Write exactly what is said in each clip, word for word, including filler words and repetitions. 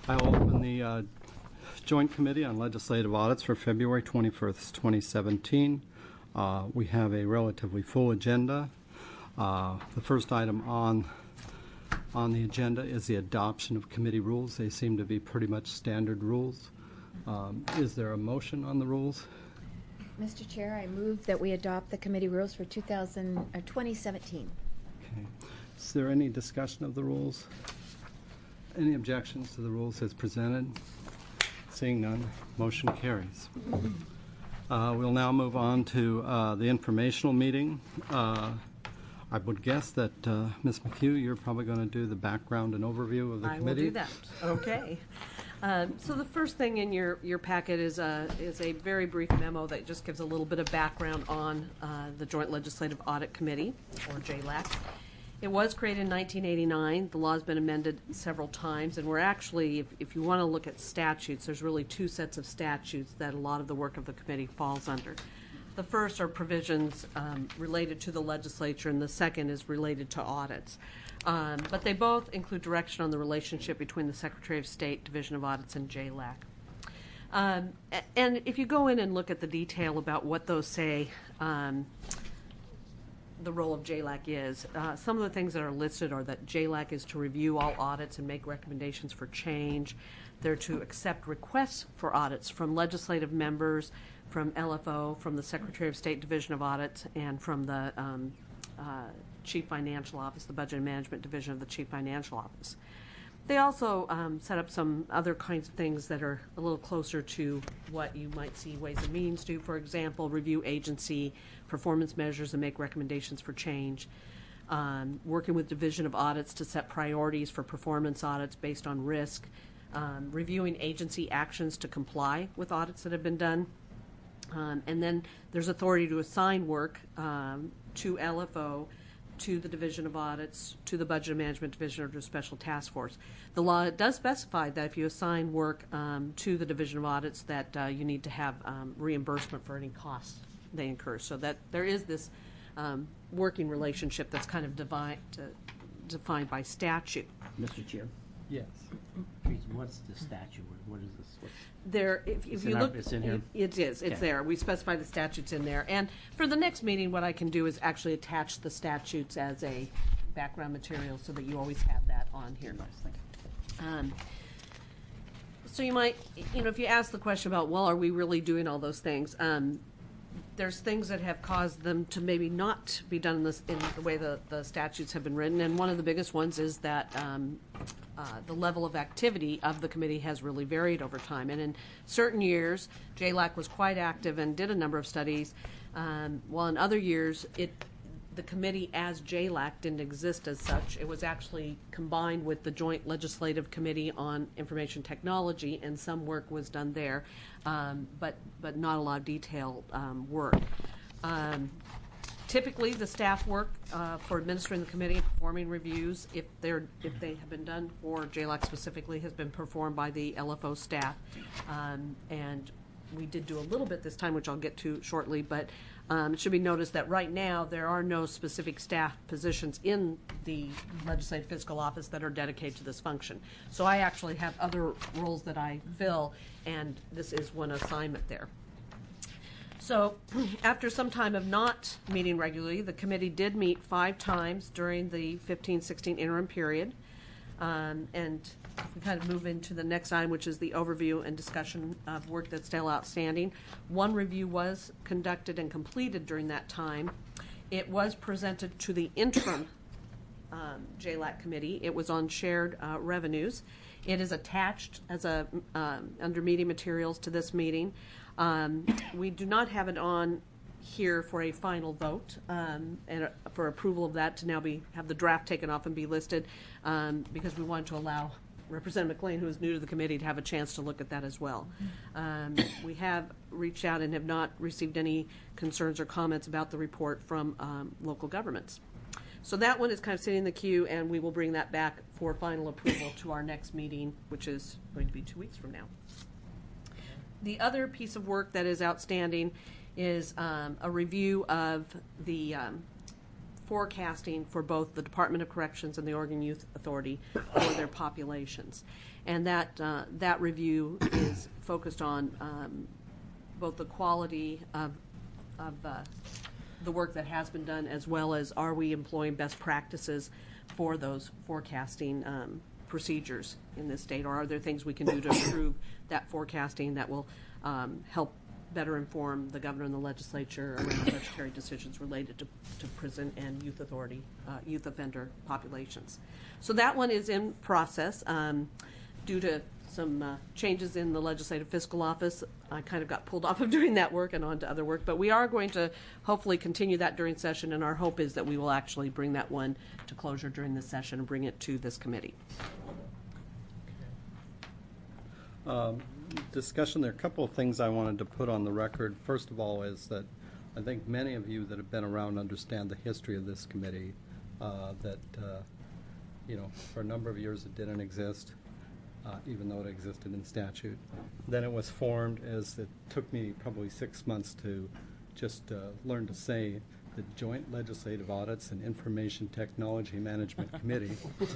I will open the uh, Joint Committee on Legislative Audits for February twenty-first, twenty seventeen. Uh, we have a relatively full agenda. Uh, the first item on on the agenda is the adoption of committee rules. They seem to be pretty much standard rules. Um, is there a motion on the rules? Mister Chair, I move that we adopt the committee rules for two thousand, uh, twenty seventeen. Okay. Is there any discussion of the rules? Any objections to the rules as presented? Seeing none, motion carries. Uh, we'll now move on to uh, the informational meeting. Uh, I would guess that uh, Miz McHugh, you're probably going to do the background and overview of the I committee. will do that. Okay. Um, so the first thing in your, your packet is a, is a very brief memo that just gives a little bit of background on uh, the Joint Legislative Audit Committee, or J LAC. It was created in nineteen eighty-nine. The law has been amended several times, and we're actually, if, if you want to look at statutes, there's really two sets of statutes that a lot of the work of the committee falls under. The first are provisions um, related to the legislature, and the second is related to audits. Um, but they both include direction on the relationship between the Secretary of State, Division of Audits, and J LAC. Um, and if you go in and look at the detail about what those say, um, the role of J LAC is, uh, some of the things that are listed are that J LAC is to review all audits and make recommendations for change. They're to accept requests for audits from legislative members, from L F O, from the Secretary of State Division of Audits, and from the um, uh, Chief Financial Office, the Budget and Management Division of the Chief Financial Office. They also um, set up some other kinds of things that are a little closer to what you might see Ways and Means do. For example, review agency performance measures and make recommendations for change. Um, working with Division of Audits to set priorities for performance audits based on risk. Um, reviewing agency actions to comply with audits that have been done. Um, and then there's authority to assign work um, to L F O, to the Division of Audits, to the Budget and Management Division, or to a special task force. The law does specify that if you assign work um, to the Division of Audits, that uh, you need to have um, reimbursement for any costs they incur. So that there is this um, working relationship that's kind of devi- to, defined by statute. Mister Chair, Yes. Teresa, what's the statute? What is this? What's There, if, if It's you in our- look, it's in here? it is. It's Okay. there. We specify the statutes in there. And for the next meeting, what I can do is actually attach the statutes as a background material so that you always have that on here. Um, so you might, you know, if you ask the question about, well, are we really doing all those things? Um, there's things that have caused them to maybe not be done in, this, in the way the, the statutes have been written. And one of the biggest ones is that um, uh, the level of activity of the committee has really varied over time. And in certain years, J LAC was quite active and did a number of studies, um, while in other years, it the committee as J LAC didn't exist as such. It was actually combined with the Joint Legislative Committee on Information Technology, and some work was done there, um, but but not a lot of detailed um, work. Um, typically, the staff work uh, for administering the committee and performing reviews, if they're if they have been done for J LAC specifically, has been performed by the L F O staff, um, and we did do a little bit this time, which I'll get to shortly, but um, it should be noticed that right now there are no specific staff positions in the Legislative Fiscal Office that are dedicated to this function. So I actually have other roles that I fill, and this is one assignment there. So after some time of not meeting regularly, the committee did meet five times during the fifteen sixteen interim period. Um, and we kind of move into the next item, which is the overview and discussion of work that's still outstanding. One review was conducted and completed during that time. It was presented to the interim um, J LAC committee. It was on shared uh, revenues. It is attached as a um, under meeting materials to this meeting. Um, we do not have it on here for a final vote um, and uh, for approval of that to now be have the draft taken off and be listed um, because we wanted to allow Representative McLean, who is new to the committee, to have a chance to look at that as well. Um, we have reached out and have not received any concerns or comments about the report from um, local governments. So that one is kind of sitting in the queue, and we will bring that back for final approval to our next meeting, which is going to be two weeks from now. The other piece of work that is outstanding is um, a review of the um, forecasting for both the Department of Corrections and the Oregon Youth Authority for their populations. And that, uh, that review is focused on um, both the quality of, of uh, the work that has been done, as well as are we employing best practices for those forecasting um, procedures in this state, or are there things we can do to improve that forecasting that will um, help better inform the governor and the legislature around budgetary decisions related to, to prison and youth authority, uh, youth offender populations. So that one is in process. Um, due to some uh, changes in the Legislative Fiscal Office, I kind of got pulled off of doing that work and on to other work. But we are going to hopefully continue that during session, and our hope is that we will actually bring that one to closure during this session and bring it to this committee. Um, discussion, there are a couple of things I wanted to put on the record. First of all is that I think many of you that have been around understand the history of this committee, uh, that, uh, you know, for a number of years it didn't exist. Uh, even though it existed in statute. Then it was formed as it took me probably six months to just uh, learn to say the Joint Legislative Audits and Information Technology Management Committee.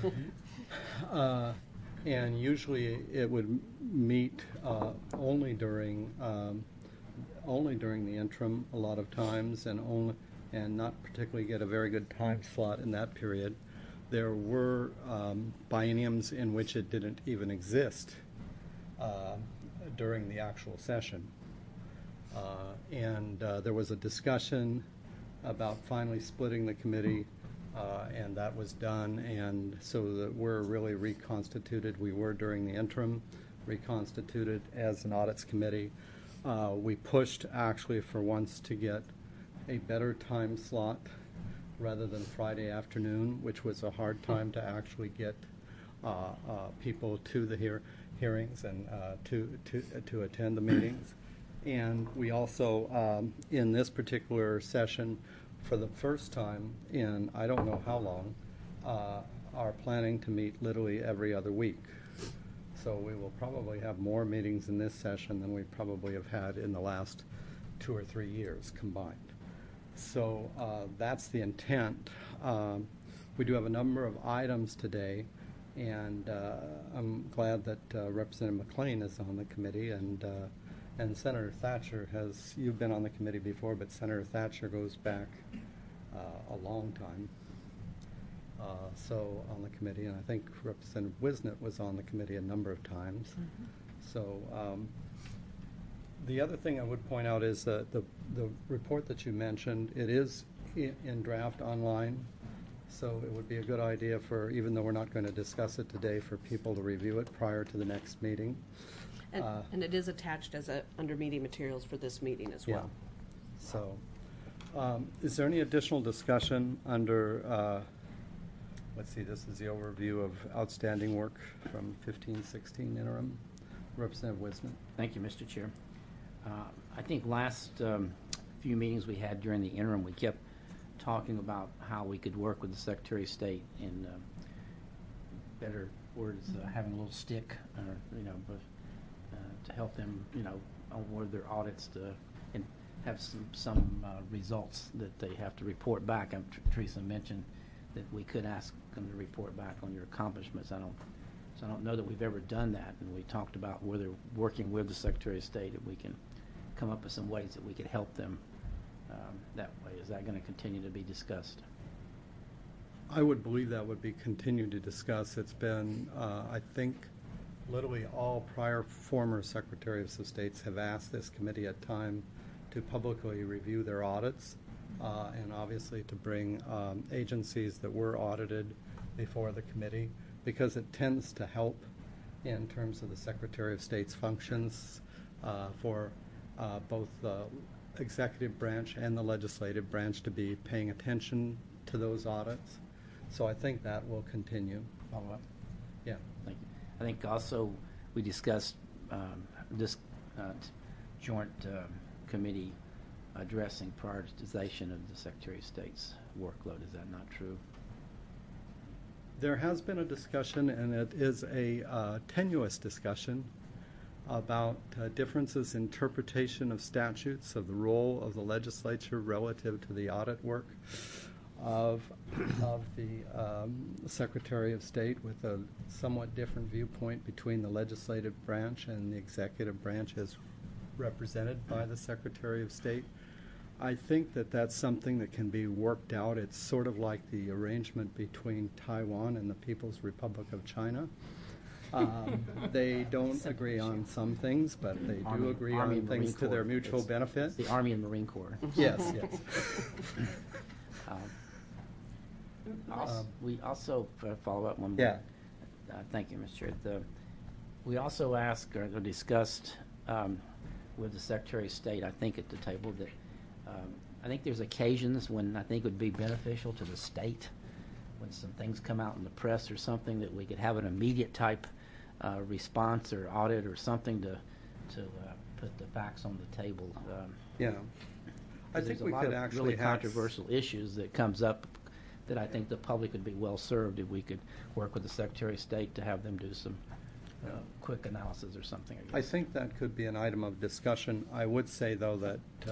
uh, and usually it would meet uh, only during um, only during the interim a lot of times, and only and not particularly get a very good time slot in that period. There were um, bienniums in which it didn't even exist uh, during the actual session. Uh, and uh, there was a discussion about finally splitting the committee, uh, and that was done. And so that we're really reconstituted. We were during the interim reconstituted as an audits committee. Uh, we pushed actually for once to get a better time slot rather than Friday afternoon, which was a hard time to actually get uh, uh, people to the hear hearings and uh, to, to, to attend the meetings. And we also, um, in this particular session, for the first time in I don't know how long, uh, are planning to meet literally every other week. So we will probably have more meetings in this session than we probably have had in the last two or three years combined. So uh, that's the intent. Um, we do have a number of items today, and uh, I'm glad that uh, Representative McLean is on the committee, and uh, and Senator Thatcher has. You've been on the committee before, but Senator Thatcher goes back uh, a long time. Uh, so on the committee, and I think Representative Wisnett was on the committee a number of times. Mm-hmm. So. Um, The other thing I would point out is that the, the report that you mentioned, it is in, in draft online, so it would be a good idea for, even though we're not going to discuss it today, for people to review it prior to the next meeting. And, uh, and it is attached as a, under meeting materials for this meeting as well. Yeah. So, um, is there any additional discussion under, uh, let's see, this is the overview of outstanding work from fifteen sixteen interim. Representative Wisnett. Thank you, Mister Chair. Uh, I think last um, few meetings we had during the interim, we kept talking about how we could work with the Secretary of State in uh, better words, uh, having a little stick, or you know, but, uh, to help them, you know, on where their audits to, and have some some uh, results that they have to report back. Um, Teresa mentioned that we could ask them to report back on your accomplishments. I don't. So I don't know that we've ever done that, and we talked about whether working with the Secretary of State, if we can come up with some ways that we could help them um, that way. Is that going to continue to be discussed? I would believe that would be continued to discuss. It's been, uh, I think, literally all prior former Secretaries of States have asked this committee at time to publicly review their audits, uh, and obviously to bring um, agencies that were audited before the committee, because it tends to help in terms of the Secretary of State's functions uh, for uh, both the executive branch and the legislative branch to be paying attention to those audits. So I think that will continue. Follow up. Yeah. Thank you. I think also we discussed um, this uh, joint uh, committee addressing prioritization of the Secretary of State's workload. Is that not true? There has been a discussion, and it is a uh, tenuous discussion, about uh, differences in interpretation of statutes, of the role of the legislature relative to the audit work. of, of the um, Secretary of State with a somewhat different viewpoint between the legislative branch and the executive branch as represented by the Secretary of State. I think that that's something that can be worked out. It's sort of like the arrangement between Taiwan and the People's Republic of China. Um, they don't agree on some things, but they do Army- agree Army on and things Marine to their Corps. mutual It's- benefit. it's the Army and Marine Corps. Yes, yes. Um, als- Um, We also, uh, follow up one more. Yeah. Uh, Thank you, Mister Chair. The- We also asked or or discussed um, with the Secretary of State, I think at the table, that um, I think there's occasions when I think it would be beneficial to the state, when some things come out in the press or something, that we could have an immediate type uh, response or audit or something to, to uh, put the facts on the table. Um, Yeah. I think we could There's a lot of actually really have. controversial issues that comes up that I think the public would be well served if we could work with the Secretary of State to have them do some uh, quick analysis or something, I guess. I think that could be an item of discussion. I would say, though, that uh,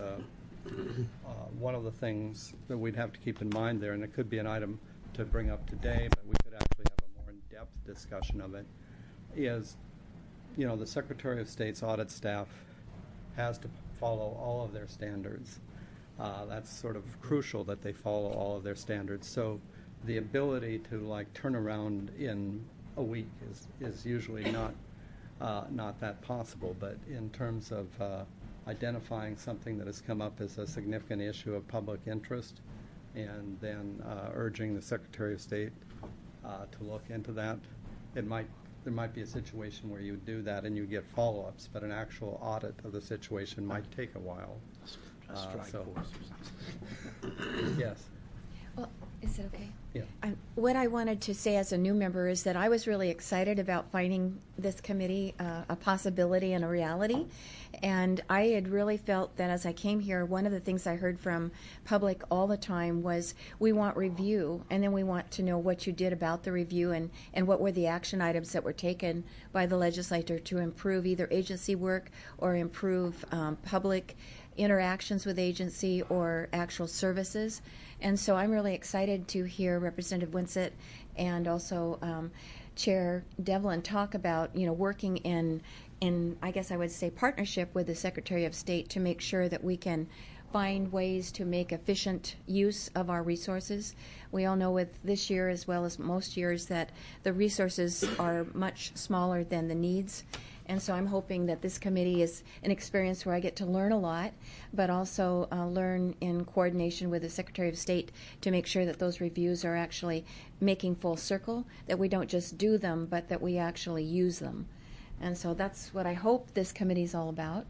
uh, one of the things that we'd have to keep in mind there, and it could be an item to bring up today, but we could actually have a more in-depth discussion of it, is, you know, the Secretary of State's audit staff has to follow all of their standards. Uh, that's sort of crucial that they follow all of their standards. So the ability to like turn around in a week is, is usually not uh, not that possible. But in terms of uh, identifying something that has come up as a significant issue of public interest, and then uh, urging the Secretary of State uh, to look into that, it might there might be a situation where you do that and you get follow-ups, but an actual audit of the situation might take a while. A Uh, strike so- force or something. Yes. Well, is it okay? Yeah. Um, What I wanted to say as a new member is that I was really excited about finding this committee uh, a possibility and a reality. And I had really felt that as I came here, one of the things I heard from public all the time was, we want review, and then we want to know what you did about the review and, and what were the action items that were taken by the legislature to improve either agency work or improve um, public interactions with agency or actual services. And so I'm really excited to hear Representative Winsett and also um, Chair Devlin talk about, you know, working in, in, I guess I would say, partnership with the Secretary of State to make sure that we can find ways to make efficient use of our resources. We all know with this year, as well as most years, that the resources are much smaller than the needs. And so I'm hoping that this committee is an experience where I get to learn a lot, but also uh, learn in coordination with the Secretary of State to make sure that those reviews are actually making full circle, that we don't just do them, but that we actually use them. And so that's what I hope this committee is all about.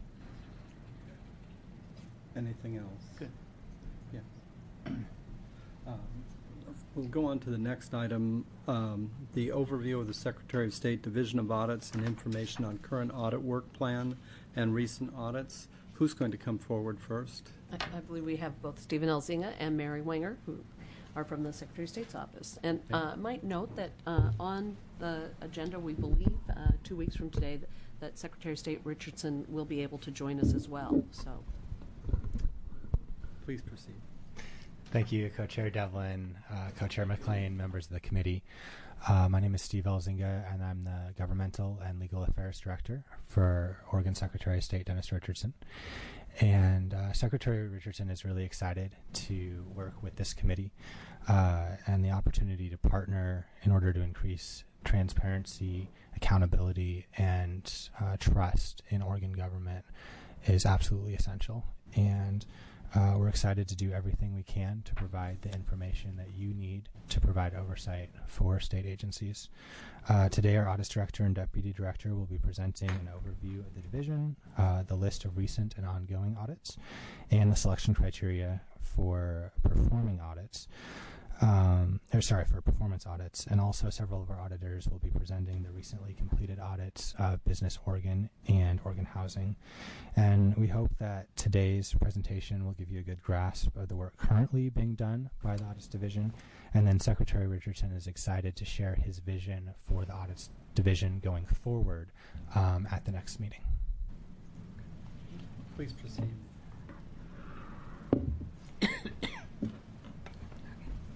Anything else? Good. Yeah. Um, We'll go on to the next item, um, the overview of the Secretary of State Division of Audits and information on current audit work plan and recent audits. Who's going to come forward first? I I believe we have both Stephen Elzinga and Mary Wenger, who are from the Secretary of State's office. And Yeah. uh, I might note that uh, on the agenda, we believe, uh, two weeks from today, that- that Secretary of State Richardson will be able to join us as well, so. Please proceed. Thank you, Co-Chair Devlin, uh, Co-Chair McLean, members of the committee. Uh, my name is Steve Elzinga, and I'm the Governmental and Legal Affairs Director for Oregon Secretary of State Dennis Richardson. And uh, Secretary Richardson is really excited to work with this committee uh, and the opportunity to partner in order to increase transparency, accountability, and uh, trust in Oregon government is absolutely essential. And Uh, we're excited to do everything we can to provide the information that you need to provide oversight for state agencies. Uh, today, our Audit Director and Deputy Director will be presenting an overview of the division, uh, the list of recent and ongoing audits, and the selection criteria for performing audits. Um, or sorry, for performance audits, and also several of our auditors will be presenting the recently completed audits of Business Oregon and Oregon Housing. And we hope that today's presentation will give you a good grasp of the work currently being done by the Audits Division. And then Secretary Richardson is excited to share his vision for the Audits Division going forward um, at the next meeting. Please proceed.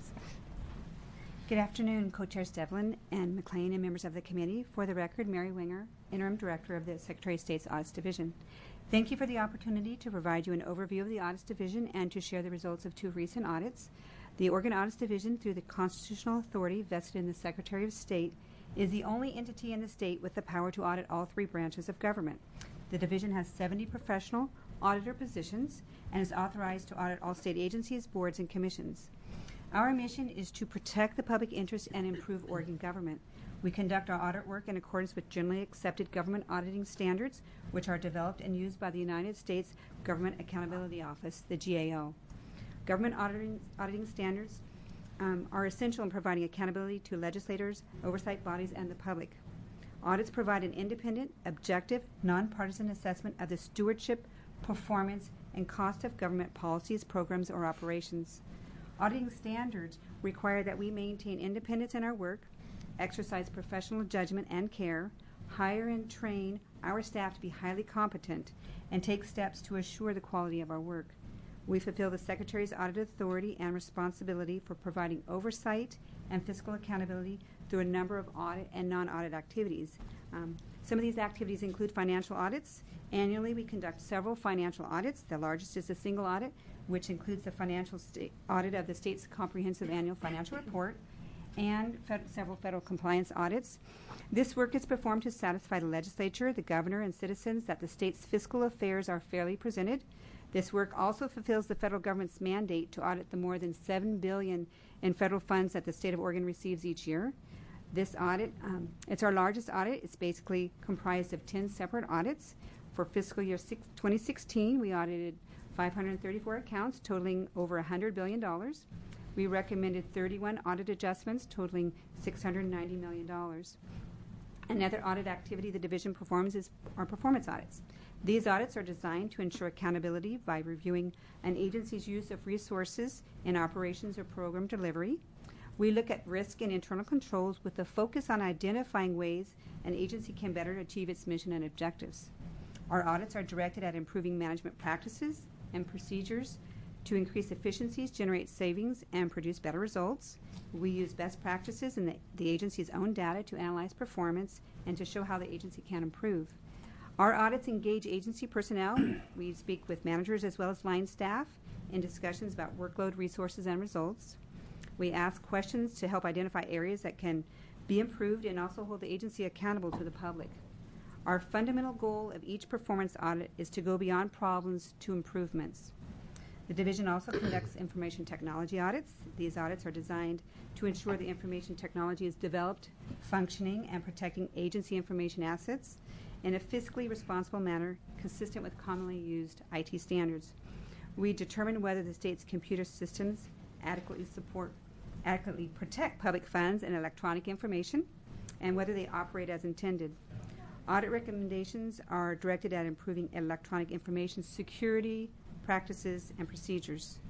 Good afternoon, Co-Chairs Devlin and McLean and members of the committee. For the record, Mary Winger, Interim Director of the Secretary of State's Audits Division. Thank you for the opportunity to provide you an overview of the Audits Division and to share the results of two recent audits. The Oregon Audits Division, through the constitutional authority vested in the Secretary of State, is the only entity in the state with the power to audit all three branches of government. The division has seventy professional auditor positions and is authorized to audit all state agencies, boards, and commissions. Our mission is to protect the public interest and improve Oregon government. We conduct our audit work in accordance with generally accepted government auditing standards, which are developed and used by the United States Government Accountability Office, the G A O. Government auditing, auditing standards um, are essential in providing accountability to legislators, oversight bodies, and the public. Audits provide an independent, objective, nonpartisan assessment of the stewardship, performance, and cost of government policies, programs, or operations. Auditing standards require that we maintain independence in our work, exercise professional judgment and care, hire and train our staff to be highly competent, and take steps to assure the quality of our work. We fulfill the Secretary's audit authority and responsibility for providing oversight and fiscal accountability through a number of audit and non-audit activities. Um, some of these activities include financial audits. Annually, we conduct several financial audits. The largest is a single audit, which includes the financial state audit of the state's comprehensive annual financial report and fed several federal compliance audits. This work is performed to satisfy the legislature, the governor, and citizens that the state's fiscal affairs are fairly presented. This work also fulfills the federal government's mandate to audit the more than seven billion dollars in federal funds that the state of Oregon receives each year. This audit, um, it's our largest audit. It's basically comprised of ten separate audits. For fiscal year twenty sixteen, we audited five hundred thirty-four accounts totaling over one hundred billion dollars. We recommended thirty-one audit adjustments totaling six hundred ninety million dollars. Another audit activity the division performs is our performance audits. These audits are designed to ensure accountability by reviewing an agency's use of resources in operations or program delivery. We look at risk and internal controls with a focus on identifying ways an agency can better achieve its mission and objectives. Our audits are directed at improving management practices and procedures to increase efficiencies, generate savings, and produce better results. We use best practices in the, the agency's own data to analyze performance and to show how the agency can improve. Our audits engage agency personnel. We speak with managers as well as line staff in discussions about workload, resources, and results. We ask questions to help identify areas that can be improved and also hold the agency accountable to the public. Our fundamental goal of each performance audit is to go beyond problems to improvements. The division also conducts information technology audits. These audits are designed to ensure the information technology is developed, functioning, and protecting agency information assets in a fiscally responsible manner consistent with commonly used I T standards. We determine whether the state's computer systems adequately support, adequately protect public funds and electronic information, and whether they operate as intended. Audit recommendations are directed at improving electronic information security, practices, and procedures.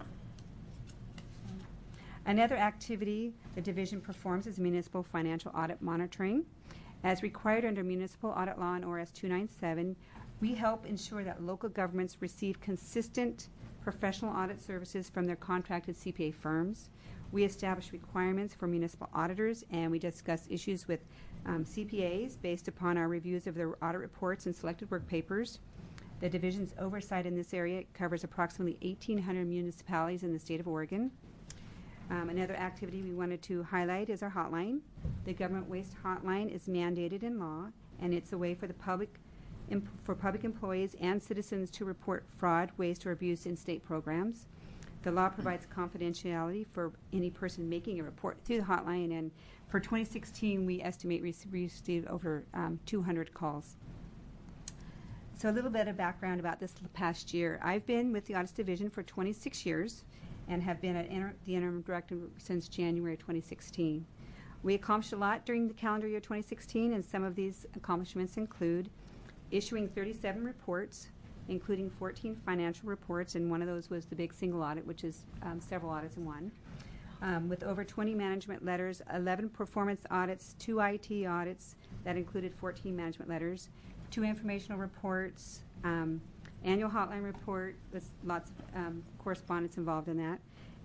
Another activity the division performs is municipal financial audit monitoring. As required under Municipal Audit Law and O R S two ninety-seven, we help ensure that local governments receive consistent professional audit services from their contracted C P A firms. We establish requirements for municipal auditors, and we discuss issues with um, C P As based upon our reviews of their audit reports and selected work papers. The division's oversight in this area covers approximately eighteen hundred municipalities in the state of Oregon. Um, another activity we wanted to highlight is our hotline. The Government Waste Hotline is mandated in law, and it's a way for the public, imp- for public employees and citizens to report fraud, waste, or abuse in state programs. The law provides confidentiality for any person making a report through the hotline, and for twenty sixteen, we estimate we received over um, two hundred calls. So a little bit of background about this past year. I've been with the Audits Division for twenty-six years and have been at inter- the interim director since January twenty sixteen. We accomplished a lot during the calendar year twenty sixteen, and some of these accomplishments include issuing thirty-seven reports, including fourteen financial reports, and one of those was the big single audit, which is um, several audits in one. Um, with over twenty management letters, eleven performance audits, two I T audits that included fourteen management letters, two informational reports, um, annual hotline report with lots of um, correspondence involved in that,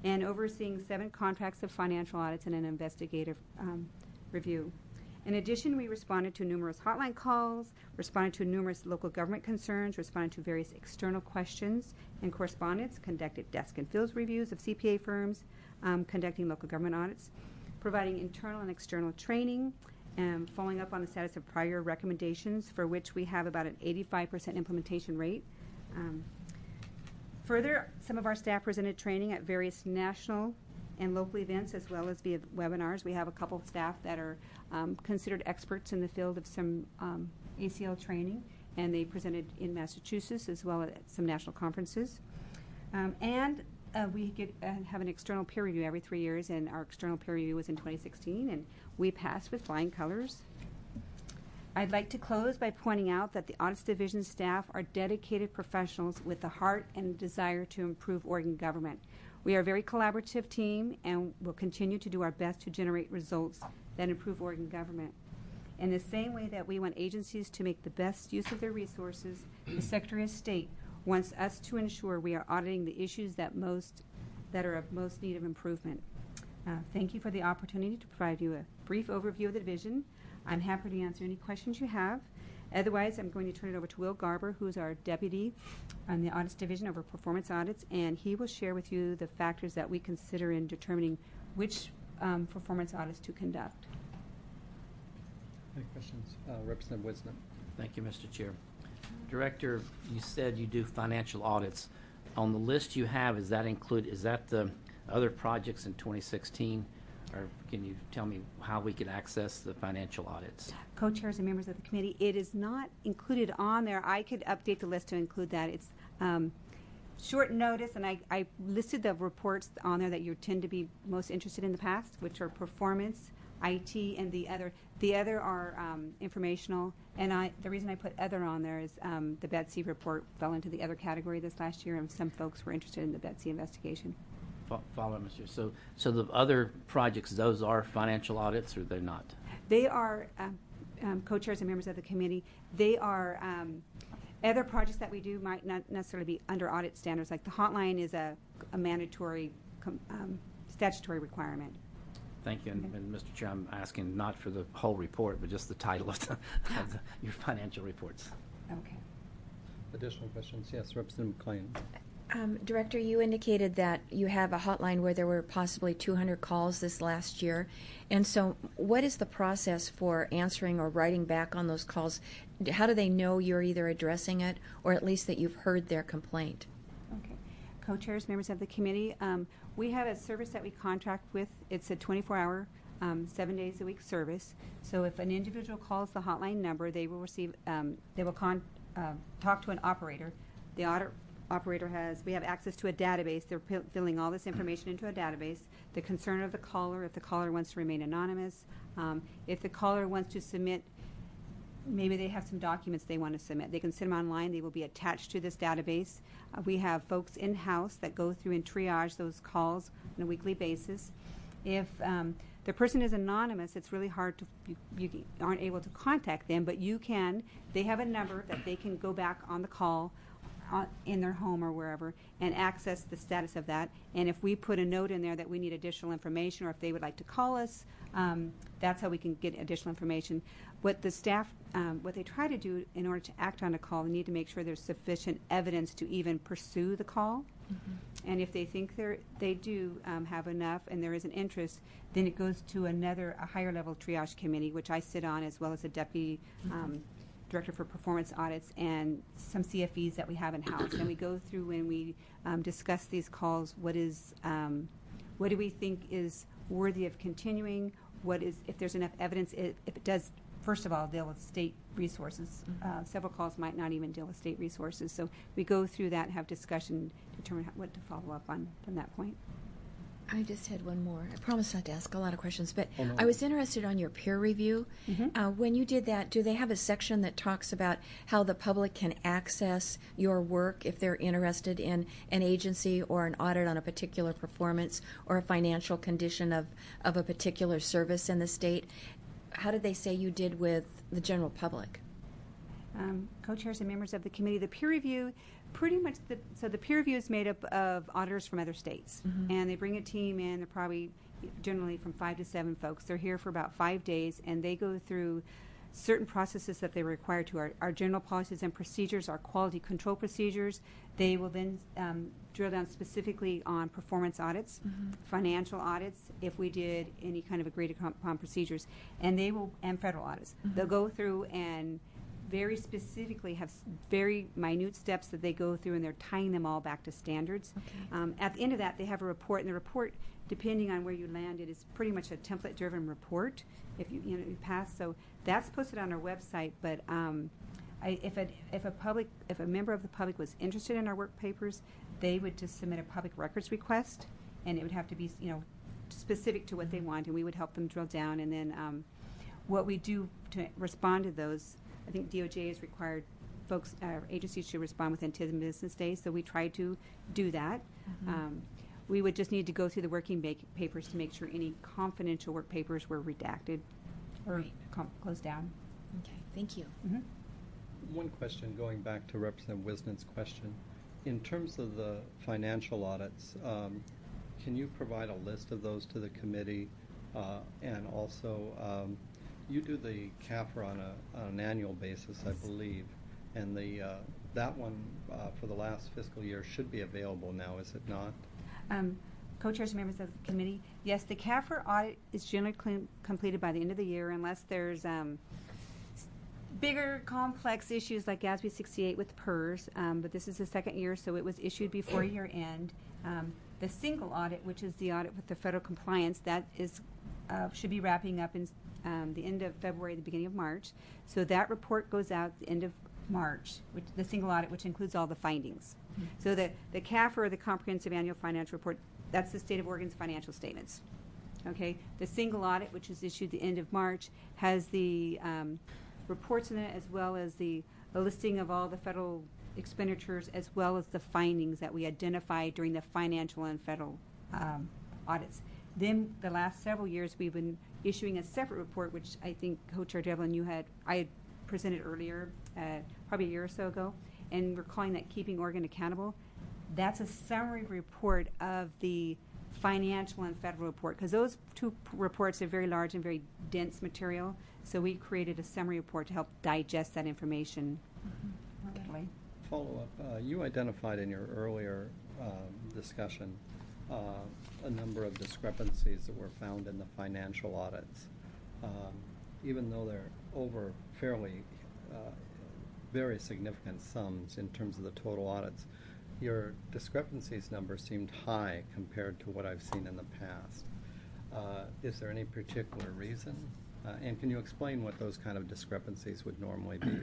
and overseeing seven contracts of financial audits and an investigative um, review. In addition, we responded to numerous hotline calls, responded to numerous local government concerns, responded to various external questions and correspondence, conducted desk and field reviews of C P A firms, um, conducting local government audits, providing internal and external training, and following up on the status of prior recommendations, for which we have about an eighty-five percent implementation rate. Um, further, some of our staff presented training at various national and local events, as well as via webinars. We have a couple of staff that are um, considered experts in the field of some um, A C L training, and they presented in Massachusetts as well at some national conferences. Um, and uh, we get, uh, have an external peer review every three years, and our external peer review was in twenty sixteen, and we passed with flying colors. I'd like to close by pointing out that the Audits Division staff are dedicated professionals with the heart and desire to improve Oregon government. We are a very collaborative team and will continue to do our best to generate results that improve Oregon government. In the same way that we want agencies to make the best use of their resources, the Secretary of State wants us to ensure we are auditing the issues that most that are of most need of improvement. Uh, thank you for the opportunity to provide you a brief overview of the division. I'm happy to answer any questions you have. Otherwise, I'm going to turn it over to Will Garber, who's our deputy on the Audits Division over performance audits, and he will share with you the factors that we consider in determining which um, performance audits to conduct. Any questions? Uh, Representative Wisdom. Thank you, Mister Chair. Director, you said you do financial audits. On the list you have, is that include, is that the other projects in twenty sixteen? Or can you tell me how we could access the financial audits? Co-chairs and members of the committee, it is not included on there. I could update the list to include that. It's um, short notice, and I, I listed the reports on there that you tend to be most interested in the past, which are performance, I T, and the other. The other are um, informational, and I, the reason I put other on there is um, the Betsy report fell into the other category this last year, and some folks were interested in the Betsy investigation. Follow, Mister So, so the other projects, those are financial audits, or they're not? They are um, um, co-chairs and members of the committee. They are um, other projects that we do might not necessarily be under audit standards. Like the hotline is a, a mandatory um, statutory requirement. Thank you, and, Okay. and Mister Chair, I'm asking not for the whole report, but just the title of, the, of the, your financial reports. Okay. Additional questions? Yes, Representative McLean. Um, Director, you indicated that you have a hotline where there were possibly two hundred calls this last year. And so what is the process for answering or writing back on those calls? How do they know you're either addressing it or at least that you've heard their complaint? Okay. Co-chairs, members of the committee, um, we have a service that we contract with. It's a twenty-four hour, um, seven days a week service. So if an individual calls the hotline number, they will receive, um, they will con- uh, talk to an operator. The audit operator has, we have access to a database. They're p- filling all this information into a database. The concern of the caller, if the caller wants to remain anonymous, um, if the caller wants to submit, maybe they have some documents they want to submit. They can send them online. They will be attached to this database. Uh, we have folks in-house that go through and triage those calls on a weekly basis. If um, the person is anonymous, it's really hard to, you, you aren't able to contact them, but you can, they have a number that they can go back on the call uh, in their home or wherever and access the status of that. And if we put a note in there that we need additional information, or if they would like to call us, um, that's how we can get additional information. What the staff, um, what they try to do in order to act on a call, they need to make sure there's sufficient evidence to even pursue the call. Mm-hmm. And if they think they're, they do um, have enough and there is an interest, then it goes to another, a higher level triage committee, which I sit on, as well as a deputy um, director for performance audits and some C F Es that we have in-house. And we go through and we um, discuss these calls. What is, um, what do we think is worthy of continuing? What is, if there's enough evidence, if, if it does, first of all, deal with state resources. Mm-hmm. Uh, several calls might not even deal with state resources. So we go through that and have discussion, determine how, what to follow up on from that point. I just had one more. I promised not to ask a lot of questions, but Oh, no. I was interested on your peer review. Mm-hmm. Uh, when you did that, do they have a section that talks about how the public can access your work if they're interested in an agency or an audit on a particular performance or a financial condition of, of a particular service in the state? How did they say you did with the general public? Um, co-chairs and members of the committee, the peer review, pretty much, the, so the peer review is made up of auditors from other states. Mhm. And they bring a team in, they're probably generally from five to seven folks. They're here for about five days, and they go through certain processes that they require to our, our general policies and procedures, our quality control procedures. They will then um, drill down specifically on performance audits, Mhm. financial audits, if we did any kind of agreed upon procedures, and they will, and federal audits. Mhm. They'll go through and very specifically have s- very minute steps that they go through, and they're tying them all back to standards. Okay. Um, at the end of that, they have a report, and the report, depending on where you landed, is pretty much a template-driven report. If you you know you pass, so that's posted on our website. But um, I, if a if a public if a member of the public was interested in our work papers, they would just submit a public records request, and it would have to be you know specific to what they want, and we would help them drill down. And then um, what we do to respond to those, I think D O J has required folks, uh, agencies to respond within ten business days, so we try to do that. Mhm. Um, we would just need to go through the working ba- papers to make sure any confidential work papers were redacted or Right. com- closed down. Okay, thank you. Mm-hmm. One question, going back to Representative Wisnit's question. In terms of the financial audits, um, can you provide a list of those to the committee? Uh, and also, um, you do the C A F R on, a, on an annual basis, I believe. And the uh, that one uh, for the last fiscal year should be available now, is it not? Um, co-chairs and members of the committee, yes, the C A F R audit is generally clean, completed by the end of the year unless there's um, s- bigger, complex issues like GASB sixty-eight with P E R S, um, but this is the second year, so it was issued before year end. Um, the single audit, which is the audit with the federal compliance, that is uh, should be wrapping up in um, the end of February, the beginning of March. So that report goes out at the end of March, which, the single audit, which includes all the findings. So the, the C A F R, or the Comprehensive Annual Financial Report, that's the State of Oregon's financial statements. Okay? The single audit, which is issued the end of March, has the um, reports in it as well as the a listing of all the federal expenditures as well as the findings that we identified during the financial and federal um, audits. Then the last several years we've been issuing a separate report, which I think Co-Chair Devlin, you had, I had presented earlier, uh, probably a year or so ago, and we're calling that Keeping Oregon Accountable. That's a summary report of the financial and federal report, because those two p- reports are very large and very dense material, so we created a summary report to help digest that information. Okay. readily. Follow up, uh, you identified in your earlier um, discussion uh, a number of discrepancies that were found in the financial audits. Um, even though they're over fairly uh, very significant sums in terms of the total audits, your discrepancies number seemed high compared to what I've seen in the past. Uh, is there any particular reason? Uh, and can you explain what those kind of discrepancies would normally be?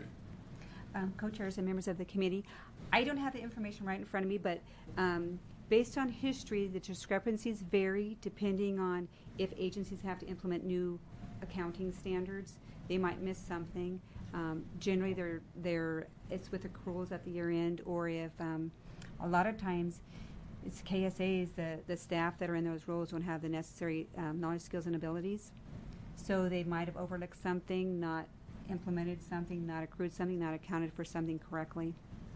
Um, co-chairs and members of the committee, I don't have the information right in front of me, but um, based on history, the discrepancies vary depending on if agencies have to implement new accounting standards. They might miss something. Um, generally, they're, they're, it's with accruals at the year end, or if um, a lot of times it's K S As, the, the staff that are in those roles don't have the necessary um, knowledge, skills, and abilities. So they might have overlooked something, not implemented something, not accrued something, not accounted for something correctly.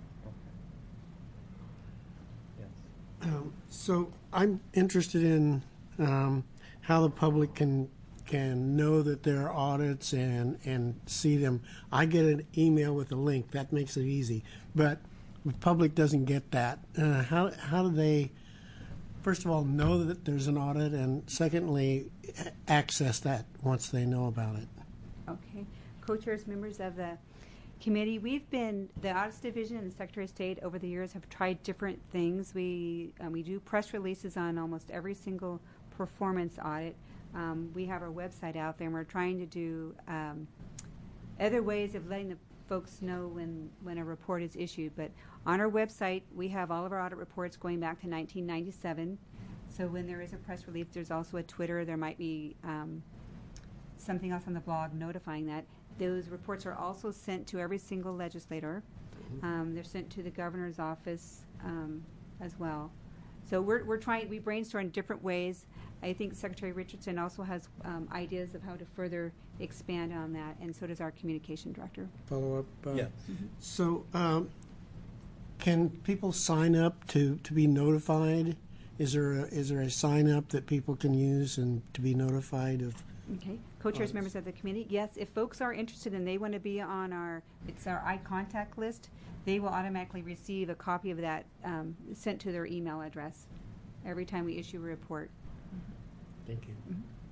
Yes. Um, so I'm interested in um, how the public can can know that there are audits and and see them. I get an email with a link that makes it easy, but the public doesn't get that. Uh, how how do they, first of all, know that there's an audit, and secondly, a- access that once they know about it? Okay. Co-chairs, members of the committee, we've been, the Audits Division and the Secretary of State over the years have tried different things. We, um, we do press releases on almost every single performance audit. Um, we have our website out there, and we're trying to do um, other ways of letting the folks know when, when a report is issued. But on our website, we have all of our audit reports going back to nineteen ninety-seven. So when there is a press release, there's also a Twitter. There might be um, something else on the blog notifying that. Those reports are also sent to every single legislator. Um, they're sent to the governor's office um, as well. So we're, we're trying, we brainstorm different ways. I think Secretary Richardson also has um, ideas of how to further expand on that, and so does our communication director. Follow up. Uh, Yes. So, um, can people sign up to, to be notified? Is there a, is there a sign up that people can use and to be notified of? Okay, co-chairs, members of the committee. Yes, if folks are interested and they want to be on our, it's our iContact list, they will automatically receive a copy of that um, sent to their email address every time we issue a report. Thank you.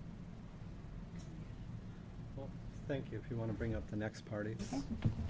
Well, thank you. If you want to bring up the next party. Okay.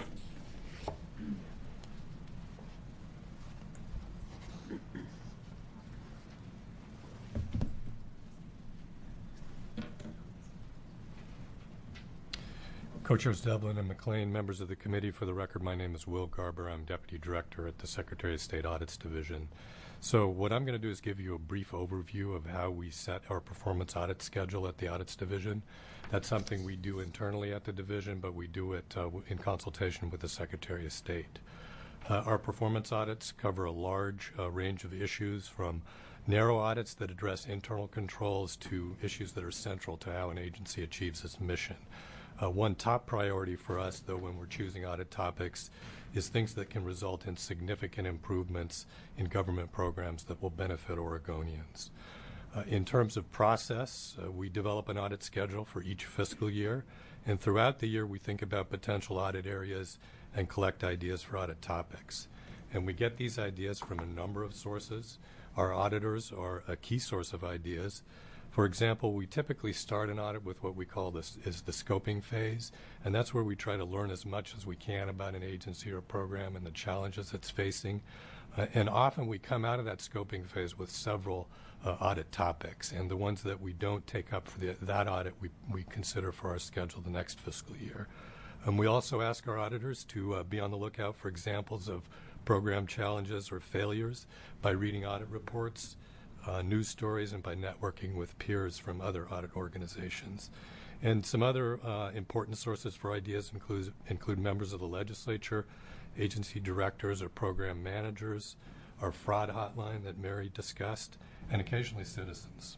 Co-chairs Devlin and McLean, members of the committee, for the record, my name is Will Garber. I'm Deputy Director at the Secretary of State Audits Division. So what I'm going to do is give you a brief overview of how we set our performance audit schedule at the Audits Division. That's something we do internally at the division, but we do it uh, in consultation with the Secretary of State. Uh, our performance audits cover a large uh, range of issues, from narrow audits that address internal controls to issues that are central to how an agency achieves its mission. Uh, one top priority for us, though, when we're choosing audit topics is things that can result in significant improvements in government programs that will benefit Oregonians. Uh, in terms of process, uh, we develop an audit schedule for each fiscal year, and throughout the year we think about potential audit areas and collect ideas for audit topics. And we get these ideas from a number of sources. Our auditors are a key source of ideas. For example, we typically start an audit with what we call this is the scoping phase, and that's where we try to learn as much as we can about an agency or program and the challenges it's facing. Uh, and often we come out of that scoping phase with several uh, audit topics, and the ones that we don't take up for the, that audit we, we consider for our schedule the next fiscal year. And we also ask our auditors to uh, be on the lookout for examples of program challenges or failures by reading audit reports, Uh, news stories, and by networking with peers from other audit organizations. And some other uh, important sources for ideas include, include members of the legislature, agency directors or program managers, our fraud hotline that Mary discussed, and occasionally citizens.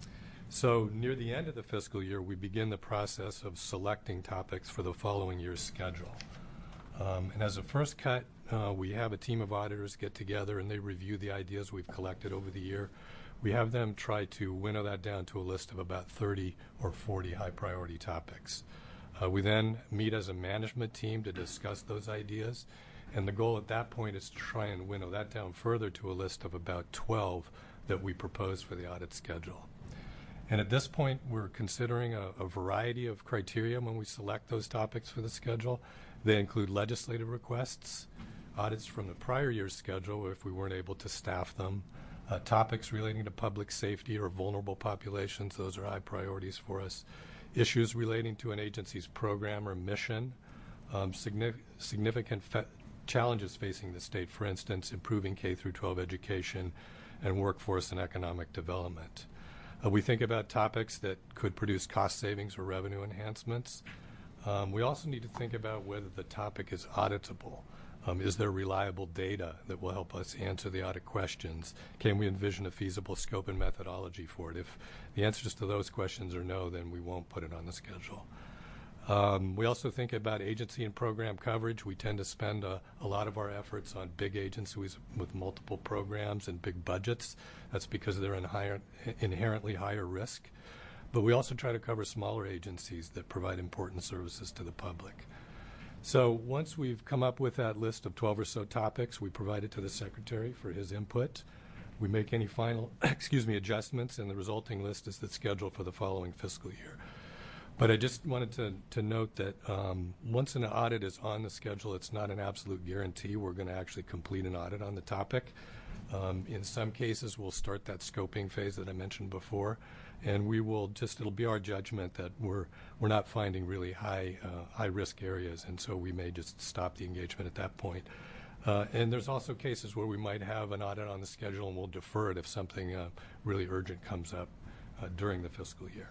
So near the end of the fiscal year, we begin the process of selecting topics for the following year's schedule. Um, and as a first cut, uh, we have a team of auditors get together and they review the ideas we've collected over the year. We have them try to winnow that down to a list of about thirty or forty high priority topics. Uh, we then meet as a management team to discuss those ideas, and the goal at that point is to try and winnow that down further to a list of about twelve that we propose for the audit schedule. And at this point, we're considering a, a variety of criteria when we select those topics for the schedule. They include legislative requests, audits from the prior year's schedule if we weren't able to staff them, uh, topics relating to public safety or vulnerable populations, those are high priorities for us, issues relating to an agency's program or mission, um, significant, significant fa- challenges facing the state, for instance, improving K through twelve education and workforce and economic development. Uh, we think about topics that could produce cost savings or revenue enhancements. Um, we also need to think about whether the topic is auditable. Um, is there reliable data that will help us answer the audit questions? Can we envision a feasible scope and methodology for it? If the answers to those questions are no, then we won't put it on the schedule. Um, we also think about agency and program coverage. We tend to spend a, a lot of our efforts on big agencies with multiple programs and big budgets. That's because they're in higher, inherently higher risk. But we also try to cover smaller agencies that provide important services to the public. So once we've come up with that list of twelve or so topics, we provide it to the Secretary for his input. We make any final excuse me, adjustments, and the resulting list is the schedule for the following fiscal year. But I just wanted to, to note that um, once an audit is on the schedule, it's not an absolute guarantee we're going to actually complete an audit on the topic. Um, in some cases, we'll start that scoping phase that I mentioned before, and we will just, it'll be our judgment that we're we're not finding really high uh, high risk areas, and so we may just stop the engagement at that point. Uh, and there's also cases where we might have an audit on the schedule and we'll defer it if something uh, really urgent comes up uh, during the fiscal year.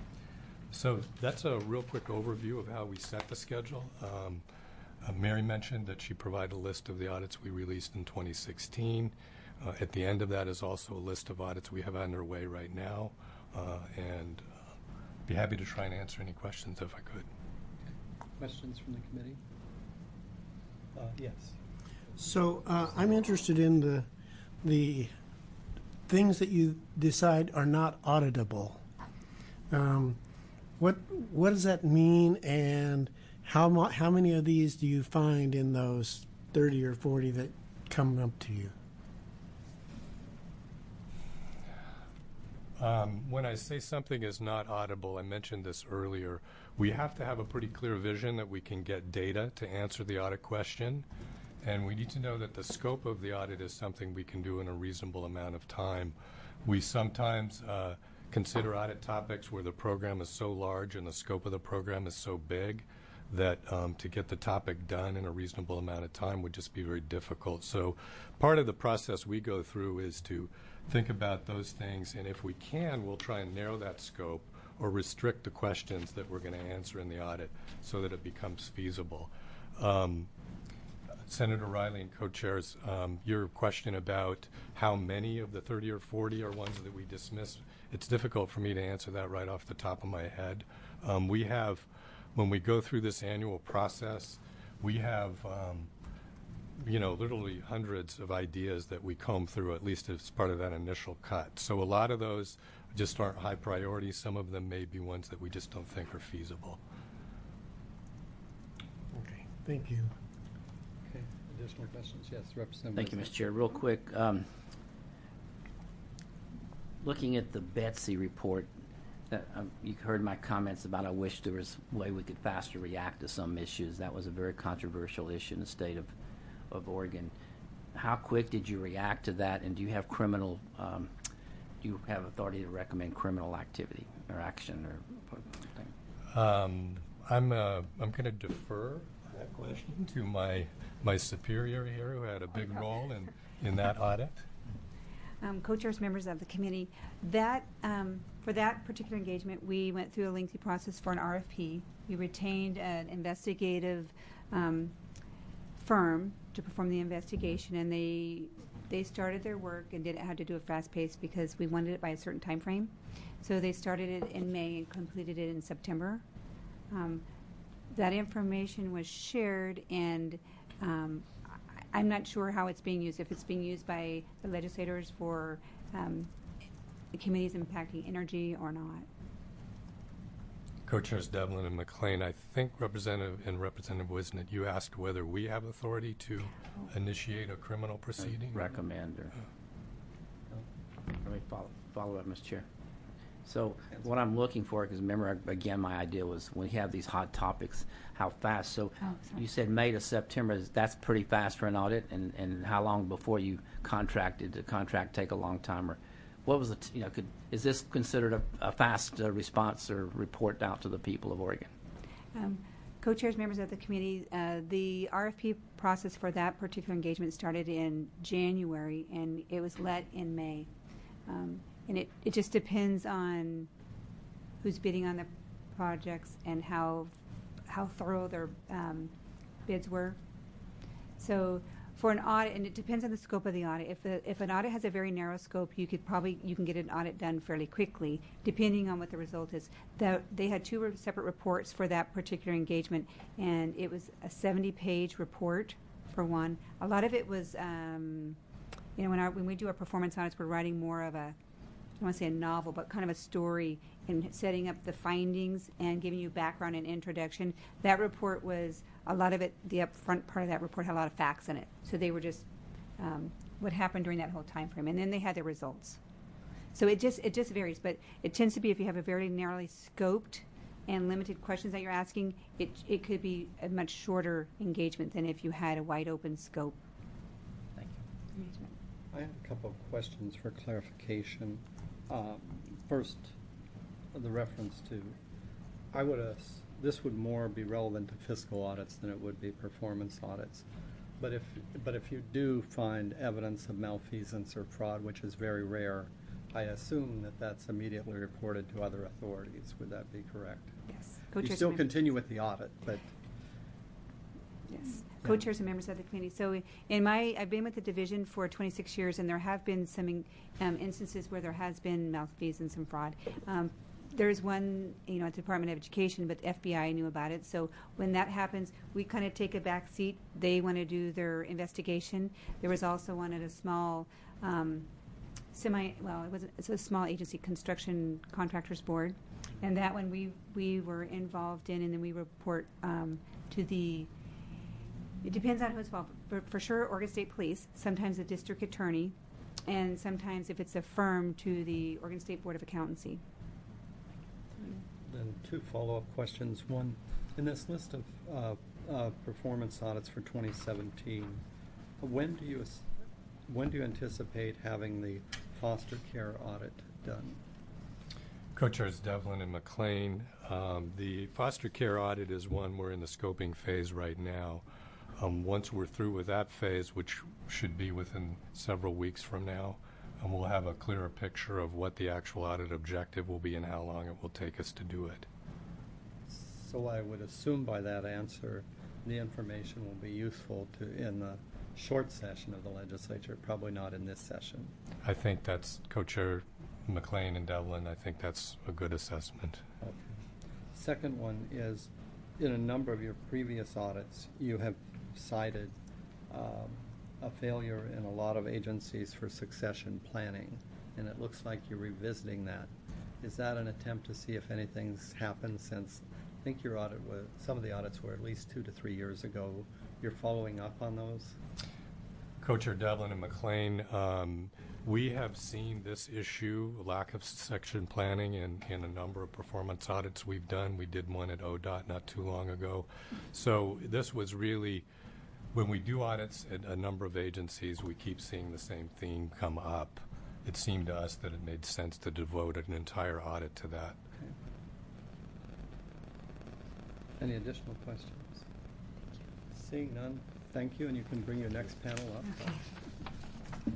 So that's a real quick overview of how we set the schedule. Um, uh, Mary mentioned that she provided a list of the audits we released in twenty sixteen. Uh, At the end of that is also a list of audits we have underway right now, uh, and uh, be happy to try and answer any questions if I could. Questions from the committee? Uh, Yes. So uh, I'm interested in the the things that you decide are not auditable. Um, what what does that mean, and how mo- how many of these do you find in those thirty or forty that come up to you? Um, when I say something is not audible, I mentioned this earlier, we have to have a pretty clear vision that we can get data to answer the audit question, and we need to know that the scope of the audit is something we can do in a reasonable amount of time. We sometimes uh, consider audit topics where the program is so large and the scope of the program is so big that um, to get the topic done in a reasonable amount of time would just be very difficult. So part of the process we go through is to think about those things, and if we can, we'll try and narrow that scope or restrict the questions that we're going to answer in the audit so that it becomes feasible. Um, Senator Riley and co-chairs, um, your question about how many of the thirty or forty are ones that we dismiss, it's difficult for me to answer that right off the top of my head. Um, we have, when we go through this annual process, we have um, you know, literally hundreds of ideas that we comb through, at least as part of that initial cut. So a lot of those just aren't high priority. Some of them may be ones that we just don't think are feasible. Okay, thank you. Okay, additional questions? Yes, Representative. Thank you, Wisniewski. Mister Chair. Real quick, um, looking at the Betsy report, that, um, you heard my comments about I wish there was a way we could faster react to some issues. That was a very controversial issue in the state of, of Oregon. How quick did you react to that, and do you have criminal, um, do you have authority to recommend criminal activity or action or something? Um, I'm uh, I'm going to defer that question to my my superior here, who had a big role in in that audit. Um, co-chairs, members of the committee, that um, for that particular engagement, we went through a lengthy process for an R F P. We retained an investigative um, firm to perform the investigation, and they they started their work and did had to do it fast paced because we wanted it by a certain time frame. So they started it in May and completed it in September. Um, that information was shared, and um, I, I'm not sure how it's being used. If it's being used by the legislators for um, committees impacting energy or not. Co-chairs Devlin and McLean, I think Representative and Representative Wisnett, you asked whether we have authority to initiate a criminal proceeding. Recommend or let me follow, follow up, Mister Chair. So what I'm looking for, because remember, again, my idea was when we have these hot topics, how fast. So Oh, sorry. you said May to September. That's pretty fast for an audit. And, and how long before you contracted? Did the contract take a long time? Or what was the, t- you know, could, is this considered a, a fast uh, response or report out to the people of Oregon? Um, Co-chairs, members of the committee, uh, the R F P process for that particular engagement started in January, and it was let in May. Um, and it, it just depends on who's bidding on the projects and how how thorough their um, bids were. So for an audit, and it depends on the scope of the audit. If the, if an audit has a very narrow scope, you could probably you can get an audit done fairly quickly, depending on what the result is. The, they had two re- separate reports for that particular engagement, and it was a seventy-page report for one. A lot of it was, um, you know, when our when we do our performance audits, we're writing more of a, I don't want to say a novel, but kind of a story and setting up the findings and giving you background and introduction. That report was, a lot of it, the upfront part of that report had a lot of facts in it. So they were just um, what happened during that whole time frame. And then they had the results. So it just it just varies, but it tends to be if you have a very narrowly scoped and limited questions that you're asking, it, it could be a much shorter engagement than if you had a wide open scope. Thank you. Engagement. I have a couple of questions for clarification. Um, First, the reference to, I would, uh, this would more be relevant to fiscal audits than it would be performance audits. But if, but if you do find evidence of malfeasance or fraud, which is very rare, I assume that that's immediately reported to other authorities. Would that be correct? Yes. You Co-chairs still may- continue with the audit, but Yes, co-chairs and members of the committee. So in my, I've been with the division for twenty-six years, and there have been some in, um, instances where there has been malfeasance and fraud. Um, there's one, you know, at the Department of Education, but the F B I knew about it. So when that happens, we kind of take a back seat. They want to do their investigation. There was also one at a small, um, semi, well, it was it's a small agency, Construction Contractors Board, and that one we we were involved in, and then we report um, to the. It depends on who's involved. For, for sure, Oregon State Police, sometimes the district attorney, and sometimes, if it's a firm, to the Oregon State Board of Accountancy. Then two follow-up questions. One, in this list of uh, uh, performance audits for twenty seventeen, when do you as- when do you anticipate having the foster care audit done? Co-chairs Devlin and McLean. Um, the foster care audit is one we're in the scoping phase right now. Um, once we're through with that phase, which should be within several weeks from now, and we'll have a clearer picture of what the actual audit objective will be and how long it will take us to do it. So I would assume by that answer, the information will be useful to in the short session of the legislature, probably not in this session. I think that's Co-Chair McLean and Devlin. I think that's a good assessment. Okay. Second one is, in a number of your previous audits, you have cited um, a failure in a lot of agencies for succession planning, and it looks like you're revisiting that. Is that an attempt to see if anything's happened since, I think your audit was, some of the audits were at least two to three years ago. You're following up on those? Co-Chair Devlin and McLean, um, we have seen this issue, lack of succession planning, in, in a number of performance audits we've done. We did one at O D O T not too long ago. So this was really, when we do audits at a number of agencies, we keep seeing the same theme come up. It seemed to us that it made sense to devote an entire audit to that. Okay. Any additional questions? Seeing none, thank you, and you can bring your next panel up. Okay.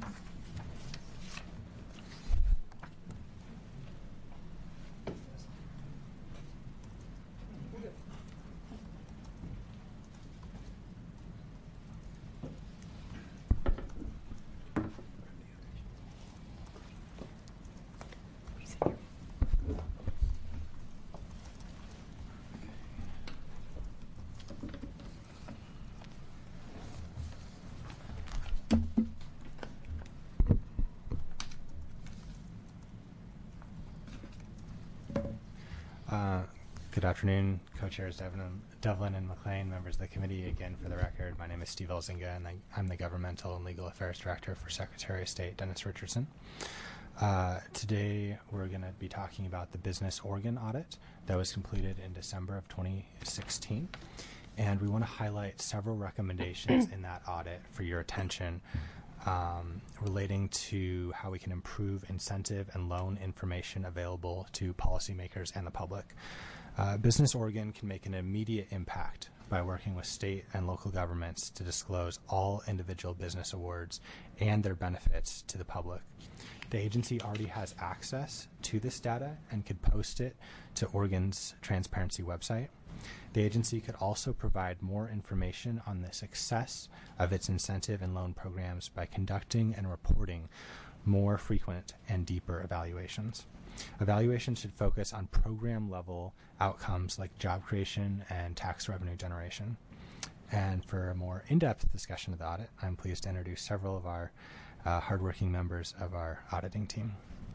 Uh, good afternoon, co-chairs Devlin, Devlin and McLean, members of the committee. Again, for the record, my name is Steve Elzinga, and I, I'm the Governmental and Legal Affairs Director for Secretary of State Dennis Richardson. Uh, today, we're going to be talking about the business organ audit that was completed in December of twenty sixteen. And we want to highlight several recommendations in that audit for your attention um, relating to how we can improve incentive and loan information available to policymakers and the public. Uh, Business Oregon can make an immediate impact by working with state and local governments to disclose all individual business awards and their benefits to the public. The agency already has access to this data and could post it to Oregon's transparency website. The agency could also provide more information on the success of its incentive and loan programs by conducting and reporting more frequent and deeper evaluations. Evaluations should focus on program-level outcomes like job creation and tax revenue generation. And for a more in-depth discussion of the audit, I'm pleased to introduce several of our uh, hardworking members of our auditing team.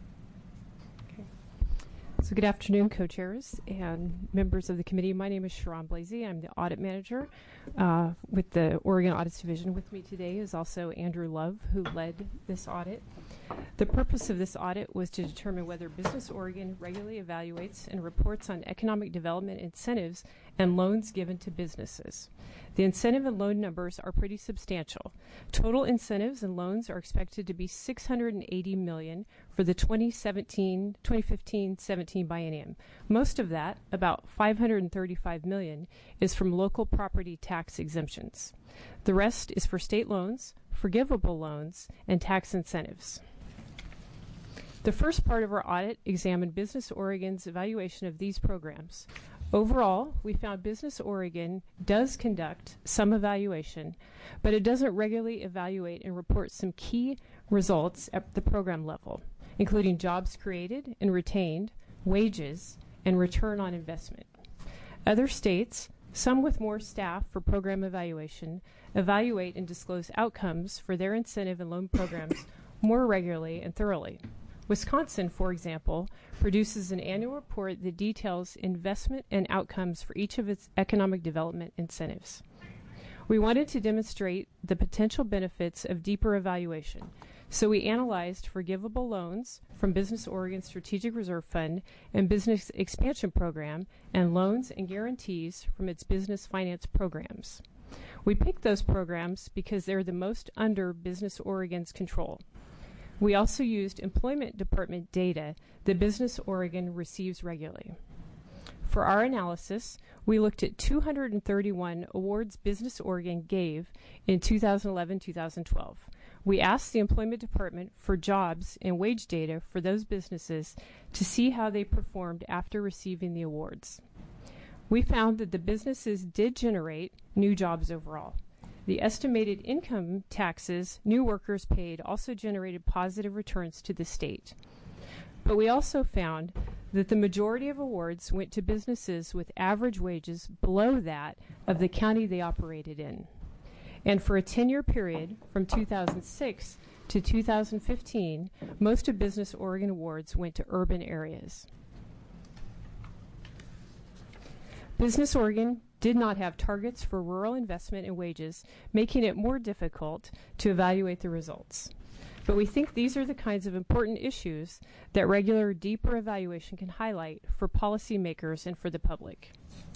So good afternoon, co-chairs and members of the committee. My name is Sharon Blasey. I'm the audit manager uh, with the Oregon Audits Division. With me today is also Andrew Love, who led this audit. The purpose of this audit was to determine whether Business Oregon regularly evaluates and reports on economic development incentives and loans given to businesses. The incentive and loan numbers are pretty substantial. Total incentives and loans are expected to be six hundred eighty million dollars for the twenty seventeen, twenty fifteen seventeen biennium. Most of that, about five hundred thirty-five million dollars, is from local property tax exemptions. The rest is for state loans, forgivable loans, and tax incentives. The first part of our audit examined Business Oregon's evaluation of these programs. Overall, we found Business Oregon does conduct some evaluation, but it doesn't regularly evaluate and report some key results at the program level, including jobs created and retained, wages, and return on investment. Other states, some with more staff for program evaluation, evaluate and disclose outcomes for their incentive and loan programs more regularly and thoroughly. Wisconsin, for example, produces an annual report that details investment and outcomes for each of its economic development incentives. We wanted to demonstrate the potential benefits of deeper evaluation, so we analyzed forgivable loans from Business Oregon Strategic Reserve Fund and Business Expansion Program and loans and guarantees from its business finance programs. We picked those programs because they're the most under Business Oregon's control. We also used employment department data that Business Oregon receives regularly. For our analysis, we looked at two hundred thirty-one awards Business Oregon gave in two thousand eleven to two thousand twelve. We asked the Employment Department for jobs and wage data for those businesses to see how they performed after receiving the awards. We found that the businesses did generate new jobs overall. The estimated income taxes new workers paid also generated positive returns to the state. But we also found that the majority of awards went to businesses with average wages below that of the county they operated in. And for a ten-year period from two thousand six to two thousand fifteen, most of Business Oregon awards went to urban areas. Business Oregon did not have targets for rural investment and wages, making it more difficult to evaluate the results. But we think these are the kinds of important issues that regular, deeper evaluation can highlight for policymakers and for the public.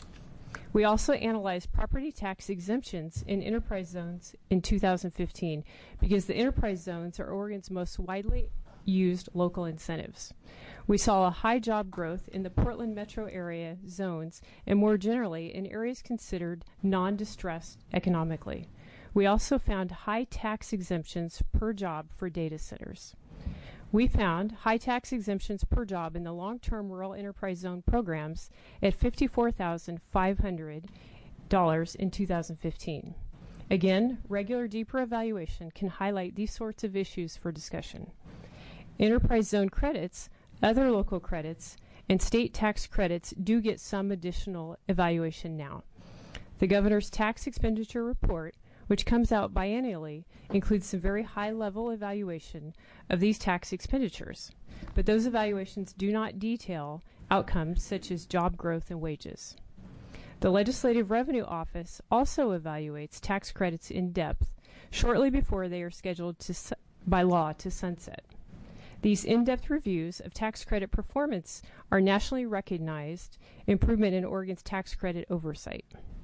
We also analyzed property tax exemptions in enterprise zones in two thousand fifteen because the enterprise zones are Oregon's most widely used local incentives. We saw a high job growth in the Portland metro area zones and more generally in areas considered non-distressed economically. We also found high tax exemptions per job for data centers. We found high tax exemptions per job in the long-term rural enterprise zone programs at fifty-four thousand five hundred dollars in two thousand fifteen. Again, regular deeper evaluation can highlight these sorts of issues for discussion. Enterprise zone credits, other local credits, and state tax credits do get some additional evaluation now. The governor's tax expenditure report, which comes out biennially, includes some very high-level evaluation of these tax expenditures. But those evaluations do not detail outcomes such as job growth and wages. The Legislative Revenue Office also evaluates tax credits in depth shortly before they are scheduled to su- by law to sunset. These in-depth reviews of tax credit performance are nationally recognized improvement in Oregon's tax credit oversight.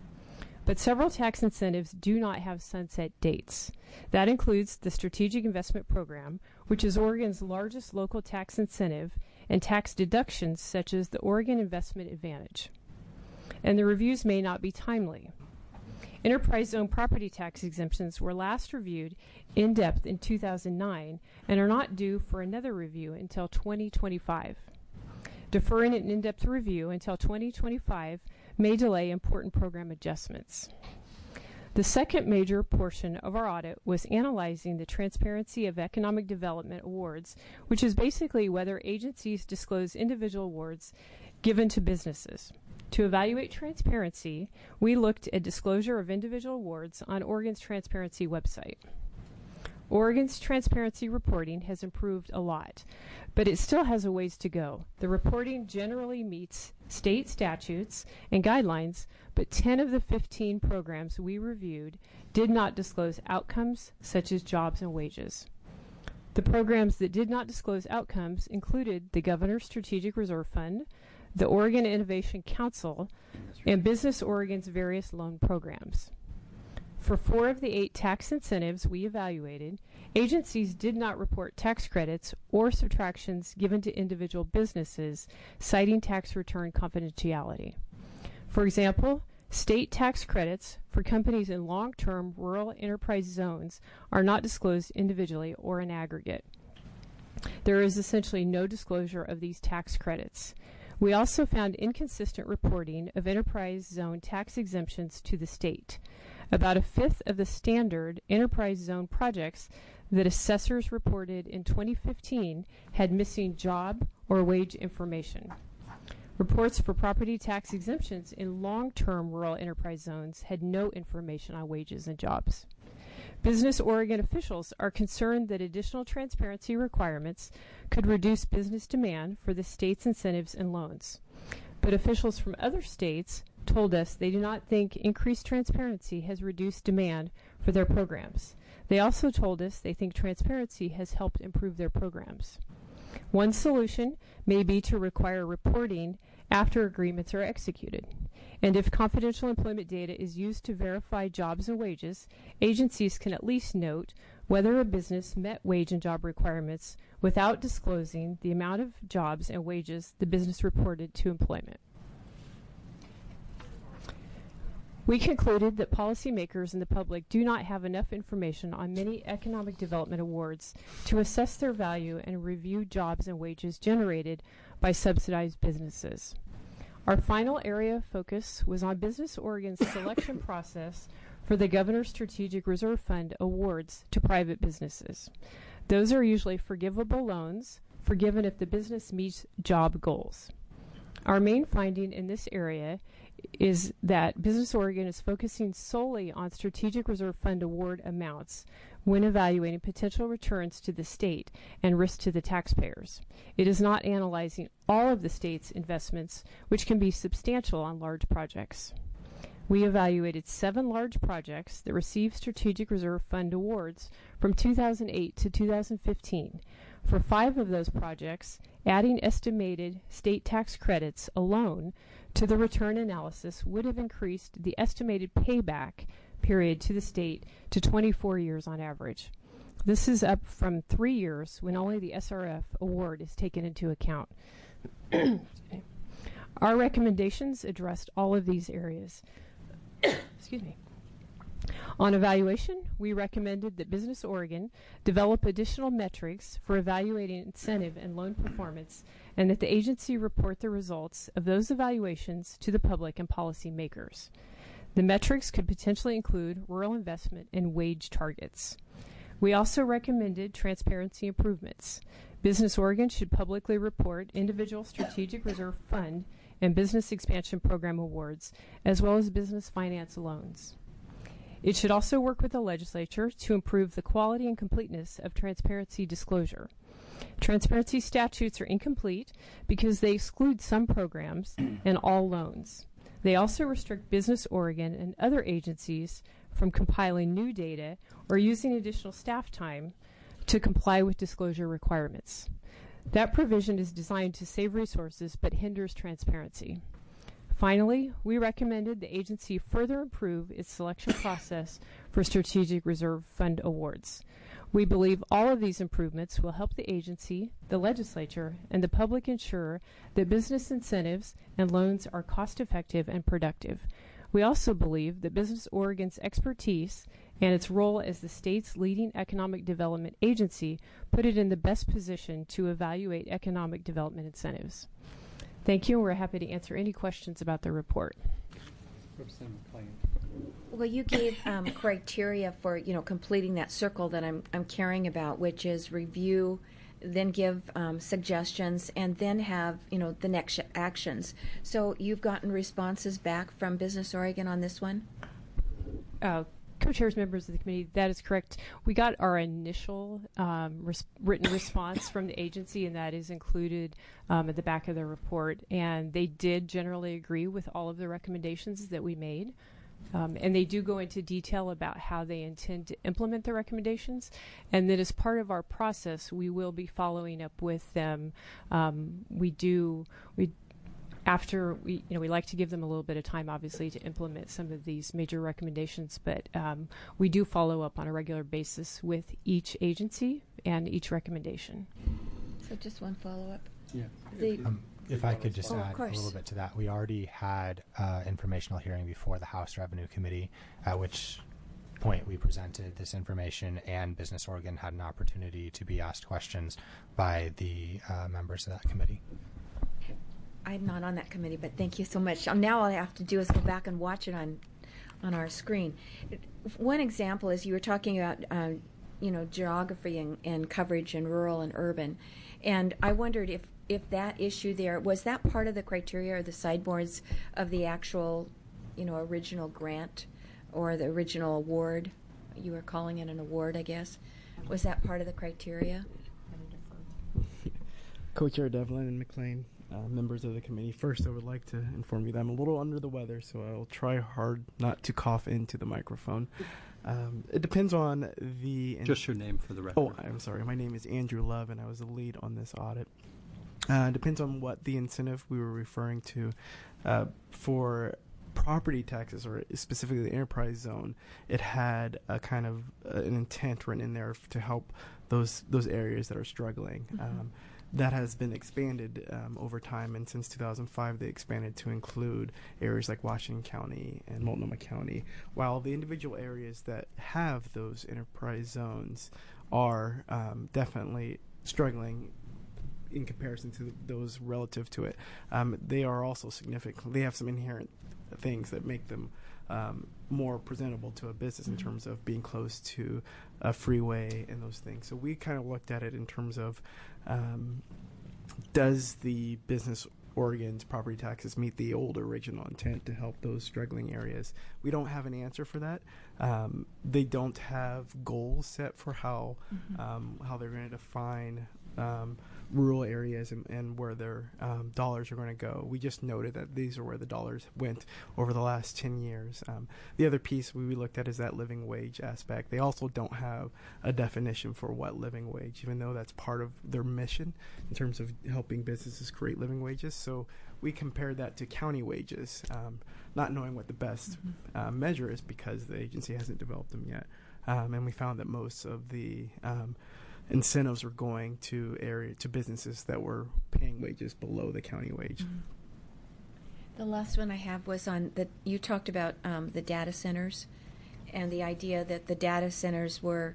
But several tax incentives do not have sunset dates. That includes the Strategic Investment Program, which is Oregon's largest local tax incentive, and tax deductions such as the Oregon Investment Advantage. And the reviews may not be timely. Enterprise zone property tax exemptions were last reviewed in depth in two thousand nine and are not due for another review until twenty twenty-five. Deferring an in-depth review until twenty twenty-five may delay important program adjustments. The second major portion of our audit was analyzing the transparency of economic development awards, which is basically whether agencies disclose individual awards given to businesses. To evaluate transparency, we looked at disclosure of individual awards on Oregon's transparency website. Oregon's transparency reporting has improved a lot, but it still has a ways to go. The reporting generally meets state statutes and guidelines, but ten of the fifteen programs we reviewed did not disclose outcomes such as jobs and wages. The programs that did not disclose outcomes included the Governor's Strategic Reserve Fund, the Oregon Innovation Council, and Business Oregon's various loan programs. For four of the eight tax incentives we evaluated, agencies did not report tax credits or subtractions given to individual businesses, citing tax return confidentiality. For example, state tax credits for companies in long-term rural enterprise zones are not disclosed individually or in aggregate. There is essentially no disclosure of these tax credits. We also found inconsistent reporting of enterprise zone tax exemptions to the state. About a fifth of the standard enterprise zone projects that assessors reported in twenty fifteen had missing job or wage information. Reports for property tax exemptions in long-term rural enterprise zones had no information on wages and jobs. Business Oregon officials are concerned that additional transparency requirements could reduce business demand for the state's incentives and loans. But officials from other states told us they do not think increased transparency has reduced demand for their programs. They also told us they think transparency has helped improve their programs. One solution may be to require reporting after agreements are executed. And if confidential employment data is used to verify jobs and wages, agencies can at least note whether a business met wage and job requirements without disclosing the amount of jobs and wages the business reported to employment. We concluded that policymakers and the public do not have enough information on many economic development awards to assess their value and review jobs and wages generated by subsidized businesses. Our final area of focus was on Business Oregon's selection process for the Governor's Strategic Reserve Fund awards to private businesses. Those are usually forgivable loans, forgiven if the business meets job goals. Our main finding in this area is that Business Oregon is focusing solely on Strategic Reserve Fund award amounts when evaluating potential returns to the state and risk to the taxpayers. It is not analyzing all of the state's investments, which can be substantial on large projects. We evaluated seven large projects that received Strategic Reserve Fund awards from two thousand eight to two thousand fifteen. For five of those projects, adding estimated state tax credits alone to the return analysis would have increased the estimated payback period to the state to twenty-four years on average. This is up from three years when only the S R F award is taken into account. Our recommendations addressed all of these areas. Excuse me. On evaluation, we recommended that Business Oregon develop additional metrics for evaluating incentive and loan performance, and that the agency report the results of those evaluations to the public and policymakers. The metrics could potentially include rural investment and wage targets. We also recommended transparency improvements. Business Oregon should publicly report individual Strategic Reserve Fund and Business Expansion Program awards, as well as business finance loans. It should also work with the legislature to improve the quality and completeness of transparency disclosure. Transparency statutes are incomplete because they exclude some programs and all loans. They also restrict Business Oregon and other agencies from compiling new data or using additional staff time to comply with disclosure requirements. That provision is designed to save resources but hinders transparency. Finally, we recommended the agency further improve its selection process for Strategic Reserve Fund awards. We believe all of these improvements will help the agency, the legislature, and the public ensure that business incentives and loans are cost-effective and productive. We also believe that Business Oregon's expertise and its role as the state's leading economic development agency put it in the best position to evaluate economic development incentives. Thank you, and we're happy to answer any questions about the report. Representative McLean. Well, you gave um, criteria for, you know, completing that circle that I'm I'm caring about, which is review, then give um, suggestions, and then have, you know, the next sh- actions. So you've gotten responses back from Business Oregon on this one? Uh, Co-chairs, members of the committee, that is correct. We got our initial um, res- written response from the agency, and that is included um, at the back of the report. And they did generally agree with all of the recommendations that we made. Um, and they do go into detail about how they intend to implement the recommendations. And then as part of our process, we will be following up with them. Um, we do, we After we, you know, we like to give them a little bit of time, obviously, to implement some of these major recommendations, but um, we do follow up on a regular basis with each agency and each recommendation. So just one follow-up. Yeah. The, Um, if I could just Oh, of add a course. little bit to that, we already had uh, informational hearing before the House Revenue Committee, at which point we presented this information, and Business Oregon had an opportunity to be asked questions by the uh, members of that committee. I'm not on that committee, but thank you so much. Um, now all I have to do is go back and watch it on on our screen. One example is you were talking about, uh, you know, geography and, and coverage in rural and urban, and I wondered if if that issue there was that part of the criteria or the sideboards of the actual, you know, original grant or the original award. You were calling it an award, I guess. Was that part of the criteria? Co-Chair Devlin and McLean, uh, members of the committee. First, I would like to inform you that I'm a little under the weather, so I will try hard not to cough into the microphone. Um, it depends on the... In- Just your name for the record. Oh, I'm sorry. My name is Andrew Love, and I was the lead on this audit. Uh, it depends on what the incentive we were referring to. Uh, for property taxes, or specifically the enterprise zone, it had a kind of uh, an intent written in there f- to help those those areas that are struggling. Mm-hmm. Um, that has been expanded um, over time, and since two thousand five, they expanded to include areas like Washington County and Multnomah County, while the individual areas that have those enterprise zones are um, definitely struggling in comparison to those relative to it. Um, they are also significant. They have some inherent things that make them um, more presentable to a business in terms of being close to a freeway and those things. So we kind of looked at it in terms of um, does the business Oregon's property taxes meet the old original intent to help those struggling areas? We don't have an answer for that. Um, they don't have goals set for how mm-hmm. um, how they're going to define um, rural areas and, and where their um, dollars are going to go. We just noted that these are where the dollars went over the last ten years. Um, the other piece we looked at is that living wage aspect. They also don't have a definition for what living wage, even though that's part of their mission in terms of helping businesses create living wages. So we compared that to county wages, um, not knowing what the best mm-hmm. uh, measure is because the agency hasn't developed them yet. Um, and we found that most of the um, incentives were going to area to businesses that were paying wages below the county wage. Mm-hmm. The last one I have was on that you talked about um, the data centers and the idea that the data centers were,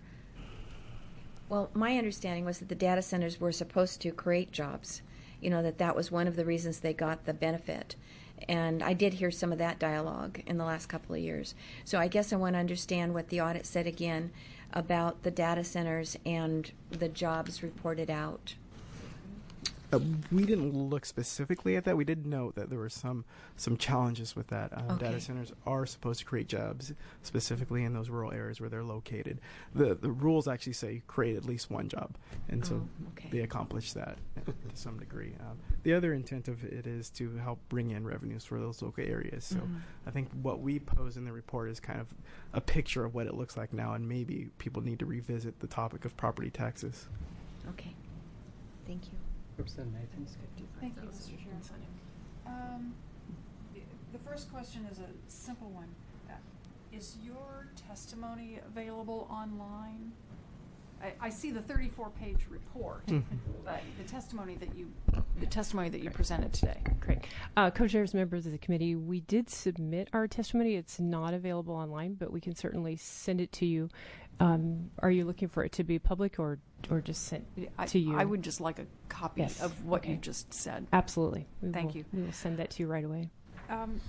well, my understanding was that the data centers were supposed to create jobs, you know, that that was one of the reasons they got the benefit. And I did hear some of that dialogue in the last couple of years. So I guess I want to understand what the audit said again about the data centers and the jobs reported out. Uh, we didn't look specifically at that. We did note that there were some some challenges with that. Um, okay. Data centers are supposed to create jobs, specifically in those rural areas where they're located. The the rules actually say create at least one job, and so oh, okay. they accomplish that to some degree. Um, the other intent of it is to help bring in revenues for those local areas. So mm-hmm. I think what we pose in the report is kind of a picture of what it looks like now, and maybe people need to revisit the topic of property taxes. Okay. Thank you. Representative Nathan. Thank you, Mister Chair. Um, the first question is a simple one. Uh, is your testimony available online? I, I see the thirty-four page report, but the testimony that you the testimony that you presented today. Great. Uh, co-chairs, members of the committee, we did submit our testimony. It's not available online, but we can certainly send it to you. Um, are you looking for it to be public or or just sent I, to you? I would just like a copy Yes. of what Okay. you just said. Absolutely. We Thank will, you. We will send that to you right away. Um,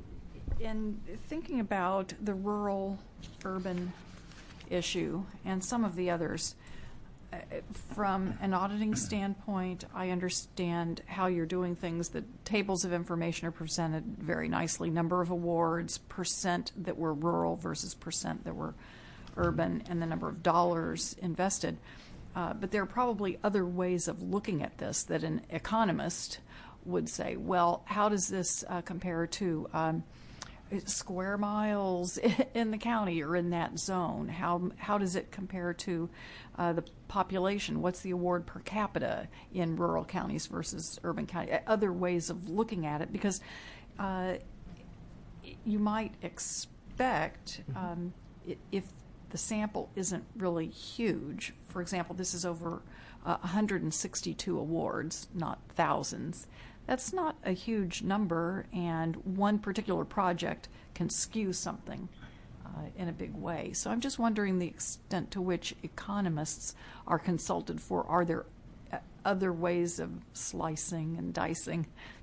in thinking about the rural-urban issue and some of the others, uh, from an auditing standpoint, I understand how you're doing things. The tables of information are presented very nicely. Number of awards, percent that were rural versus percent that were urban, and the number of dollars invested. Uh, but there are probably other ways of looking at this that an economist would say, well, how does this uh, compare to um, square miles in the county or in that zone? How how does it compare to uh, the population? What's the award per capita in rural counties versus urban counties? Other ways of looking at it, because uh, you might expect um, if the sample isn't really huge. For example, this is over uh, one hundred sixty-two awards, not thousands. That's not a huge number, and one particular project can skew something uh, in a big way. So I'm just wondering the extent to which economists are consulted for. Are there uh, other ways of slicing and dicing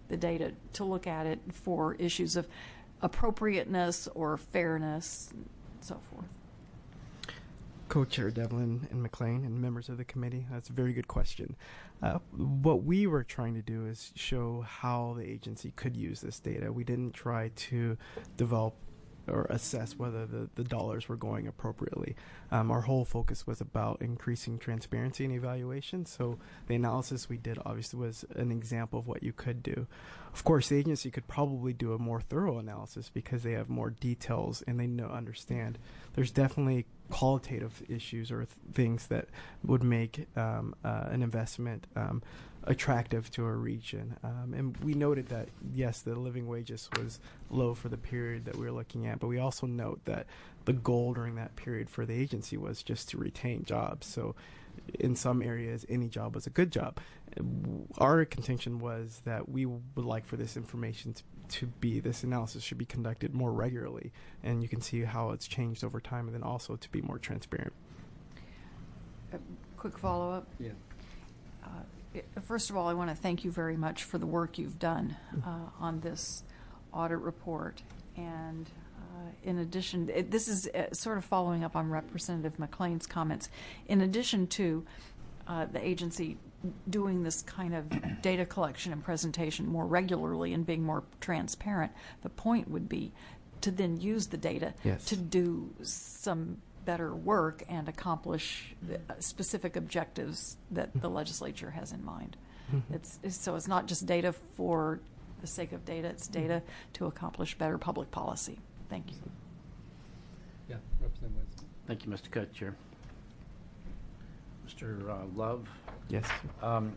the data to look at it for issues of appropriateness or fairness and so forth? Co-Chair Devlin and McLean and members of the committee, that's a very good question. Uh, what we were trying to do is show how the agency could use this data. We didn't try to develop or assess whether the, the dollars were going appropriately. Um, our whole focus was about increasing transparency and evaluation. So the analysis we did obviously was an example of what you could do. Of course, the agency could probably do a more thorough analysis because they have more details and they know understand. There's definitely qualitative issues or th- things that would make um, uh, an investment um, attractive to a region. Um, and we noted that, yes, the living wages was low for the period that we were looking at, but we also note that the goal during that period for the agency was just to retain jobs. So in some areas, any job was a good job. Our contention was that we would like for this information to, to be, this analysis should be conducted more regularly, and you can see how it's changed over time, and then also to be more transparent. A quick follow-up. Yeah. Uh, First of all, I want to thank you very much for the work you've done uh, on this audit report. And uh, in addition, it, this is uh, sort of following up on Representative McLean's comments. In addition to uh, the agency doing this kind of data collection and presentation more regularly and being more transparent, the point would be to then use the data yes. to do some better work and accomplish the specific objectives that the legislature has in mind. Mm-hmm. It's, it's so it's not just data for the sake of data, it's data to accomplish better public policy. Thank you. Yeah, Representative Wilson. Thank you, Mister Co-Chair. Mister Uh, Love? Yes. Um,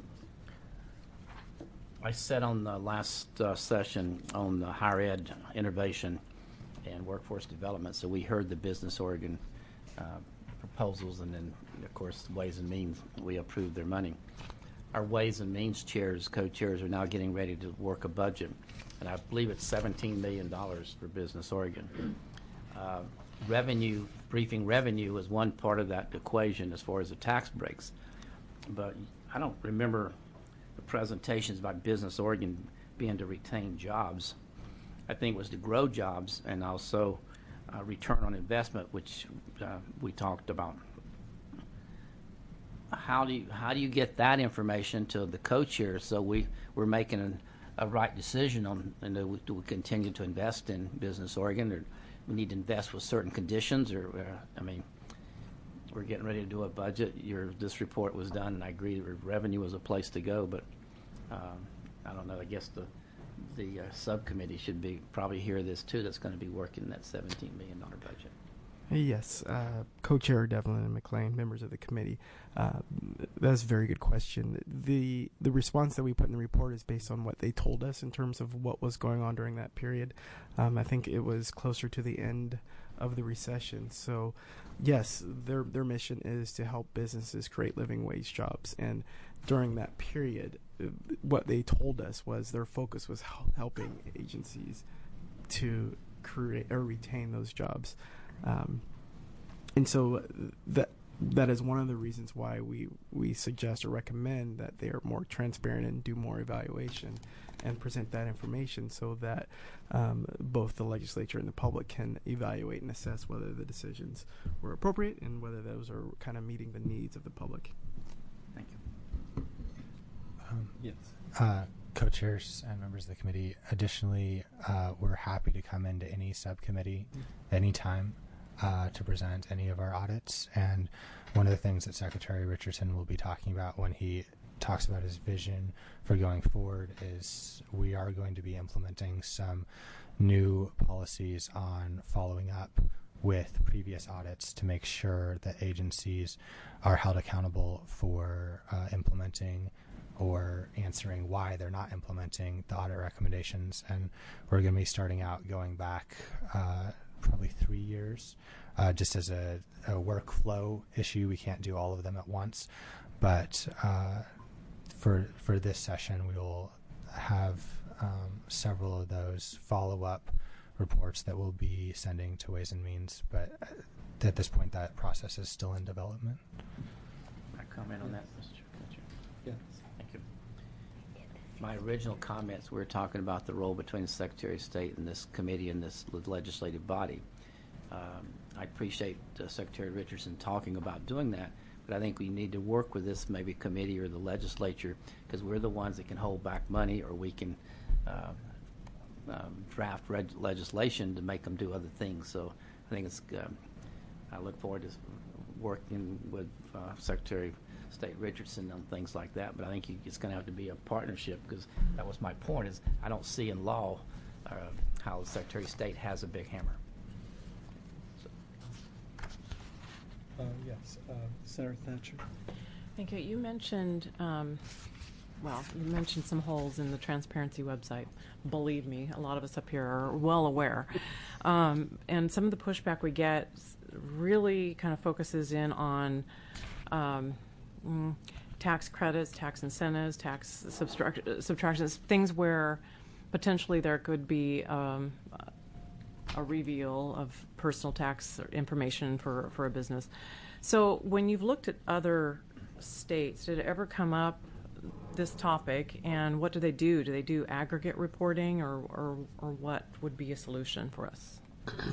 I said on the last uh, session on the higher ed innovation and workforce development, so we heard the Business Oregon uh, proposals, and then, of course, Ways and Means, we approved their money. Our Ways and Means chairs, co-chairs, are now getting ready to work a budget, and I believe it's seventeen million dollars for Business Oregon. Uh, revenue, briefing revenue is one part of that equation as far as the tax breaks, but I don't remember the presentations about Business Oregon being to retain jobs. I think it was to grow jobs and also uh, return on investment, which uh, we talked about. How do you how do you get that information to the co-chairs so we we're making an, a right decision on, and do we, do we continue to invest in Business Oregon, or we need to invest with certain conditions, or uh, I mean, we're getting ready to do a budget. Your this report was done, and I agree revenue was a place to go, but um, I don't know. I guess the the uh, subcommittee should be probably hear this too. That's going to be working that seventeen million dollar budget. Yes, uh, Co-Chair Devlin and McLean, members of the committee, uh, that's a very good question. The the response that we put in the report is based on what they told us in terms of what was going on during that period. Um, I think it was closer to the end of the recession. So, yes, their their mission is to help businesses create living wage jobs. And during that period, uh, what they told us was their focus was hel- helping agencies to create or retain those jobs. Um, and so that that is one of the reasons why we, we suggest or recommend that they are more transparent and do more evaluation and present that information so that um, both the legislature and the public can evaluate and assess whether the decisions were appropriate and whether those are kind of meeting the needs of the public. Thank you. Um, Yes. Uh, co-chairs and members of the committee, additionally, uh, we're happy to come into any subcommittee anytime uh, to present any of our audits. And one of the things that Secretary Richardson will be talking about when he talks about his vision for going forward is we are going to be implementing some new policies on following up with previous audits to make sure that agencies are held accountable for uh, implementing or answering why they're not implementing the audit recommendations. And we're going to be starting out going back uh, probably three years, uh, just as a, a workflow issue. We can't do all of them at once, but uh, for for this session, we will have um, several of those follow-up reports that we'll be sending to Ways and Means, but at this point, that process is still in development. Can I comment on that, Mister Co-Chair? Yes. Thank you. my original comments, we were talking about the role between the Secretary of State and this committee and this legislative body. Um, I appreciate uh, Secretary Richardson talking about doing that, but I think we need to work with this maybe committee or the legislature, because we're the ones that can hold back money, or we can uh, um, draft reg- legislation to make them do other things. So I think it's. Um, I look forward to working with uh, Secretary of State Richardson on things like that, but I think you, it's going to have to be a partnership, because that was my point. Is I don't see in law uh, how the Secretary of State has a big hammer. Uh, yes, uh, Senator Thatcher. Thank you. You mentioned, um, well, you mentioned some holes in the transparency website. Believe me, a lot of us up here are well aware. Um, and some of the pushback we get really kind of focuses in on um, mm, tax credits, tax incentives, tax subtract- subtractions, things where potentially there could be um, a reveal of personal tax information for, for a business. So when you've looked at other states, did it ever come up, this topic, and what do they do? Do they do aggregate reporting, or, or, or what would be a solution for us?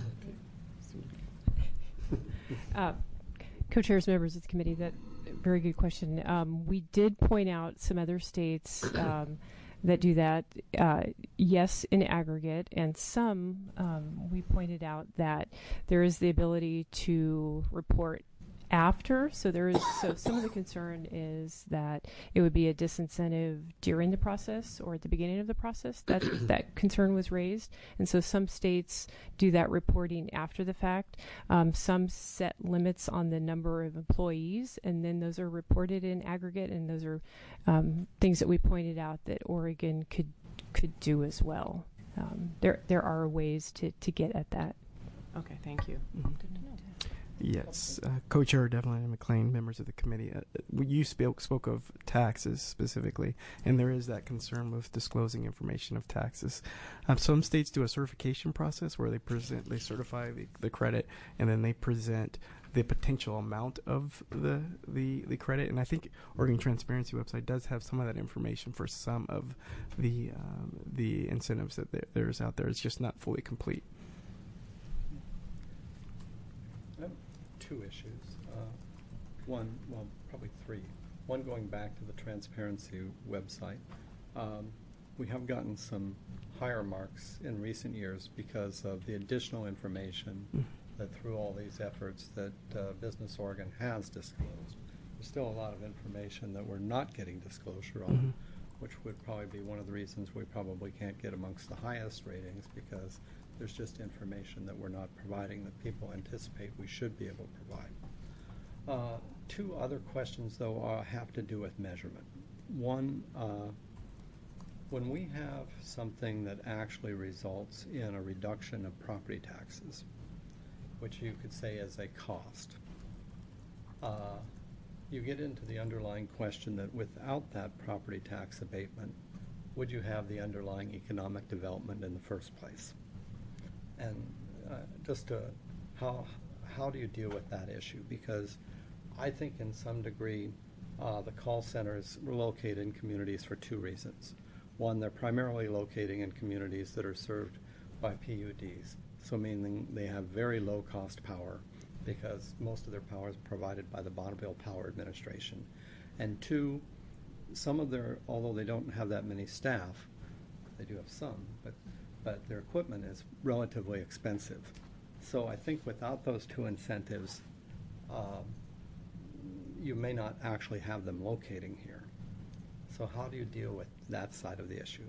Uh, Co-chairs, members of the committee, that very good question. Um, we did point out some other states um, that do that, uh, yes, in aggregate, and some um, we pointed out that there is the ability to report after. So there is. So some of the concern is that it would be a disincentive during the process or at the beginning of the process. That that concern was raised, and so some states do that reporting after the fact. Um, some set limits on the number of employees, and then those are reported in aggregate. And those are um, things that we pointed out that Oregon could could do as well. Um, there there are ways to to get at that. Okay, thank you. Mm-hmm. Good to know. Yes, uh, Co-Chair Devlin and McLean, members of the committee, uh, you spoke spoke of taxes specifically, and there is that concern with disclosing information of taxes. Um, some states do a certification process where they present, they certify the, the credit, and then they present the potential amount of the, the the credit. And I think Oregon Transparency website does have some of that information for some of the um, the incentives that there, there's out there. It's just not fully complete. Two issues. Uh, one, well, probably three. One, going back to the transparency website. Um, we have gotten some higher marks in recent years because of the additional information mm. that through all these efforts that uh, Business Oregon has disclosed. There's still a lot of information that we're not getting disclosure on, mm-hmm. which would probably be one of the reasons we probably can't get amongst the highest ratings, because there's just information that we're not providing that people anticipate we should be able to provide. Uh, two other questions, though, uh, have to do with measurement. One, uh, when we have something that actually results in a reduction of property taxes, which you could say is a cost, uh, you get into the underlying question that without that property tax abatement, would you have the underlying economic development in the first place? And uh, just uh, how how do you deal with that issue? Because I think in some degree uh, the call centers were located in communities for two reasons. One, they're primarily locating in communities that are served by P U Ds, so meaning they have very low cost power, because most of their power is provided by the Bonneville Power Administration. And two, some of their, although they don't have that many staff, they do have some, but but their equipment is relatively expensive. So I think without those two incentives, uh, you may not actually have them locating here. So how do you deal with that side of the issue?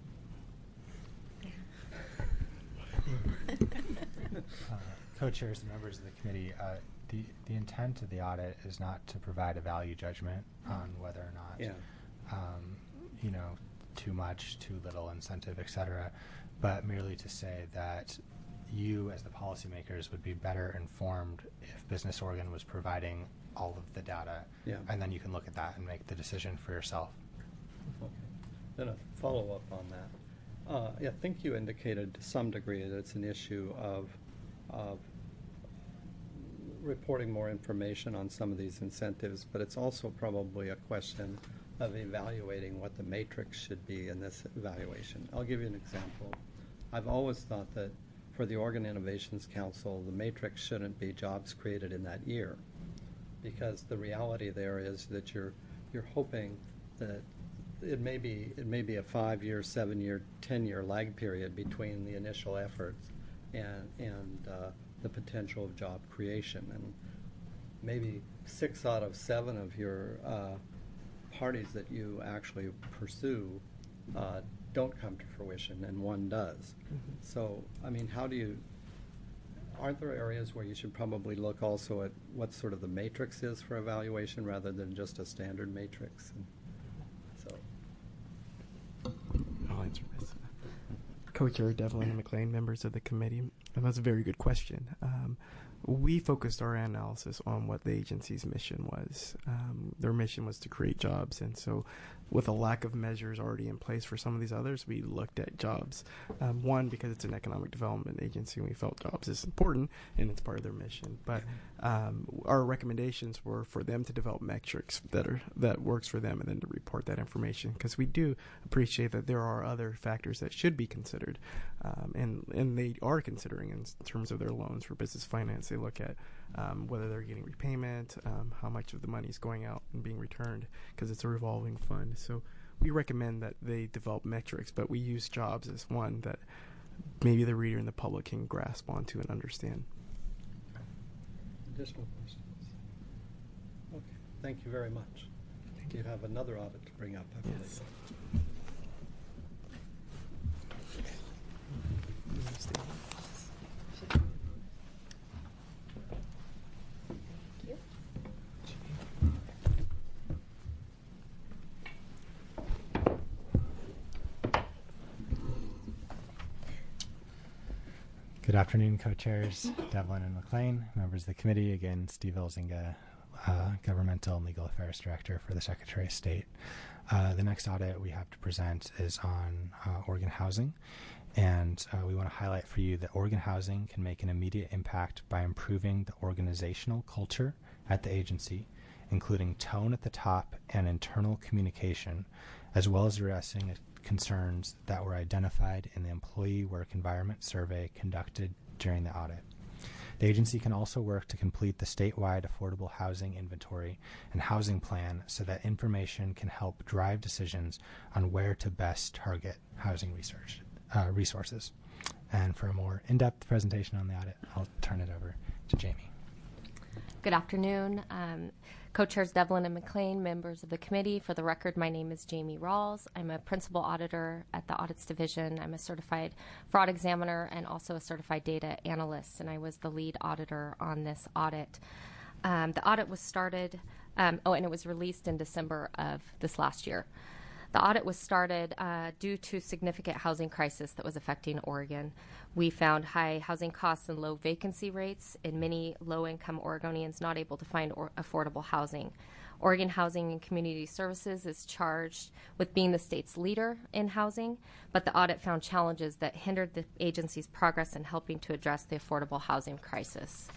uh, Co-chairs and members of the committee, uh, the, the intent of the audit is not to provide a value judgment on whether or not, yeah. um, you know, too much, too little incentive, et cetera, but merely to say that you as the policymakers would be better informed if Business Oregon was providing all of the data, yeah. and then you can look at that and make the decision for yourself. Okay. Then a follow-up on that. Uh, I think you indicated to some degree that it's an issue of, of reporting more information on some of these incentives, but it's also probably a question of evaluating what the matrix should be in this evaluation. I'll give you an example. I've always thought that for the Oregon Innovations Council, the matrix shouldn't be jobs created in that year, because the reality there is that you're you're hoping that it may be it may be a five-year, seven-year, ten-year lag period between the initial efforts and and uh, the potential of job creation, and maybe six out of seven of your uh, parties that you actually pursue uh, don't come to fruition, and one does. Mm-hmm. So, I mean, how do you? Aren't there areas where you should probably look also at what sort of the matrix is for evaluation rather than just a standard matrix? And so, I'll answer this. Co-Chair Devlin and McLean, members of the committee, and that's a very good question. Um, we focused our analysis on what the agency's mission was. Um, their mission was to create jobs, and so with a lack of measures already in place for some of these others, we looked at jobs. Um, one, because it's an economic development agency, and we felt jobs is important, and it's part of their mission. But um, our recommendations were for them to develop metrics that are that works for them, and then to report that information, because we do appreciate that there are other factors that should be considered, um, and and they are considering in terms of their loans for business finance. They look at um, whether they're getting repayment, um, how much of the money is going out and being returned, because it's a revolving fund. So we recommend that they develop metrics, but we use jobs as one that maybe the reader and the public can grasp onto and understand. Additional questions? Okay, thank you very much. Thank you. You have another audit to bring up, I believe. Yes. Good afternoon, co-chairs Devlin and McLean, members of the committee. Again, Steve Elzinga, uh, Governmental and Legal Affairs Director for the Secretary of State. Uh, the next audit we have to present is on uh, Oregon Housing, and uh, we want to highlight for you that Oregon Housing can make an immediate impact by improving the organizational culture at the agency, including tone at the top and internal communication, as well as addressing concerns that were identified in the Employee Work Environment Survey conducted during the audit. The agency can also work to complete the statewide affordable housing inventory and housing plan so that information can help drive decisions on where to best target housing research uh, resources. And for a more in-depth presentation on the audit, I'll turn it over to Jamie. Good afternoon. Um, Co-chairs Devlin and McLean, members of the committee. For the record, my name is Jamie Rawls. I'm a principal auditor at the Audits Division. I'm a certified fraud examiner and also a certified data analyst, and I was the lead auditor on this audit. Um, the audit was started, um, oh, and it was released in December of this last year. The audit was started uh, due to significant housing crisis that was affecting Oregon. We found high housing costs and low vacancy rates, and many low-income Oregonians not able to find or affordable housing. Oregon Housing and Community Services is charged with being the state's leader in housing, but the audit found challenges that hindered the agency's progress in helping to address the affordable housing crisis.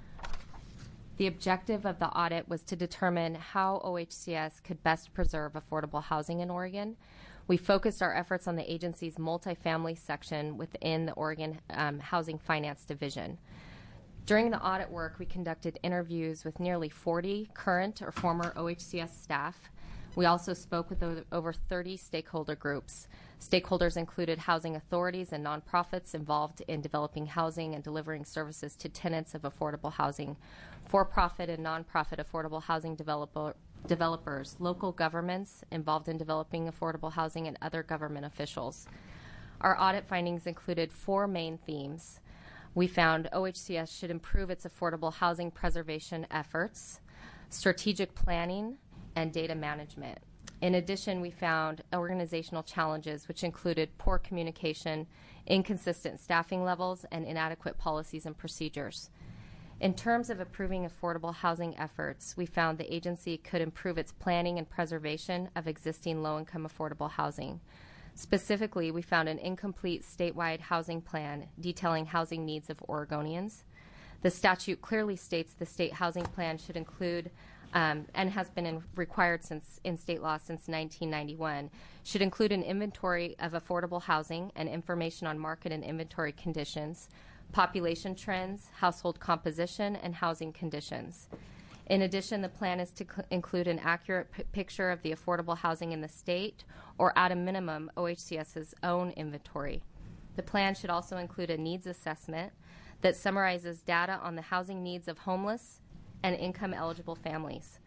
The objective of the audit was to determine how O H C S could best preserve affordable housing in Oregon. We focused our efforts on the agency's multifamily section within the Oregon um, Housing Finance Division. During the audit work, we conducted interviews with nearly forty current or former O H C S staff. We also spoke with over thirty stakeholder groups. Stakeholders included housing authorities and nonprofits involved in developing housing and delivering services to tenants of affordable housing, for-profit and nonprofit affordable housing developer, developers, local governments involved in developing affordable housing, and other government officials. Our audit findings included four main themes. We found O H C S should improve its affordable housing preservation efforts, strategic planning, and data management. In addition, we found organizational challenges, which included poor communication, inconsistent staffing levels, and inadequate policies and procedures. In terms of approving affordable housing efforts, we found the agency could improve its planning and preservation of existing low-income affordable housing. Specifically, we found an incomplete statewide housing plan detailing housing needs of Oregonians. The statute clearly states the state housing plan should include um, and has been in, required since in state law since nineteen ninety-one, should include an inventory of affordable housing and information on market and inventory conditions, population trends, household composition, and housing conditions. In addition, the plan is to cl- include an accurate p- picture of the affordable housing in the state, or at a minimum, OHCS's own inventory. The plan should also include a needs assessment that summarizes data on the housing needs of homeless and income-eligible families.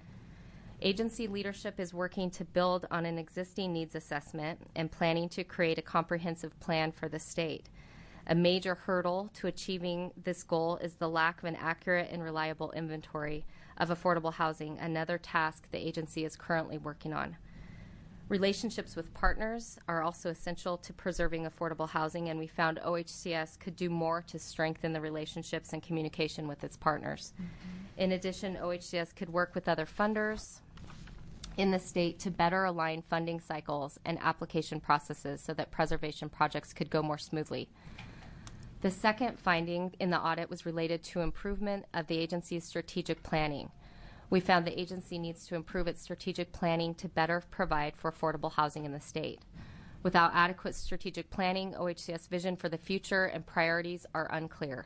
Agency leadership is working to build on an existing needs assessment and planning to create a comprehensive plan for the state. A major hurdle to achieving this goal is the lack of an accurate and reliable inventory of affordable housing, another task the agency is currently working on. Relationships with partners are also essential to preserving affordable housing, and we found O H C S could do more to strengthen the relationships and communication with its partners. Mm-hmm. In addition, O H C S could work with other funders in the state to better align funding cycles and application processes so that preservation projects could go more smoothly. The second finding in the audit was related to improvement of the agency's strategic planning. We found the agency needs to improve its strategic planning to better provide for affordable housing in the state. Without adequate strategic planning, O H C S vision for the future and priorities are unclear,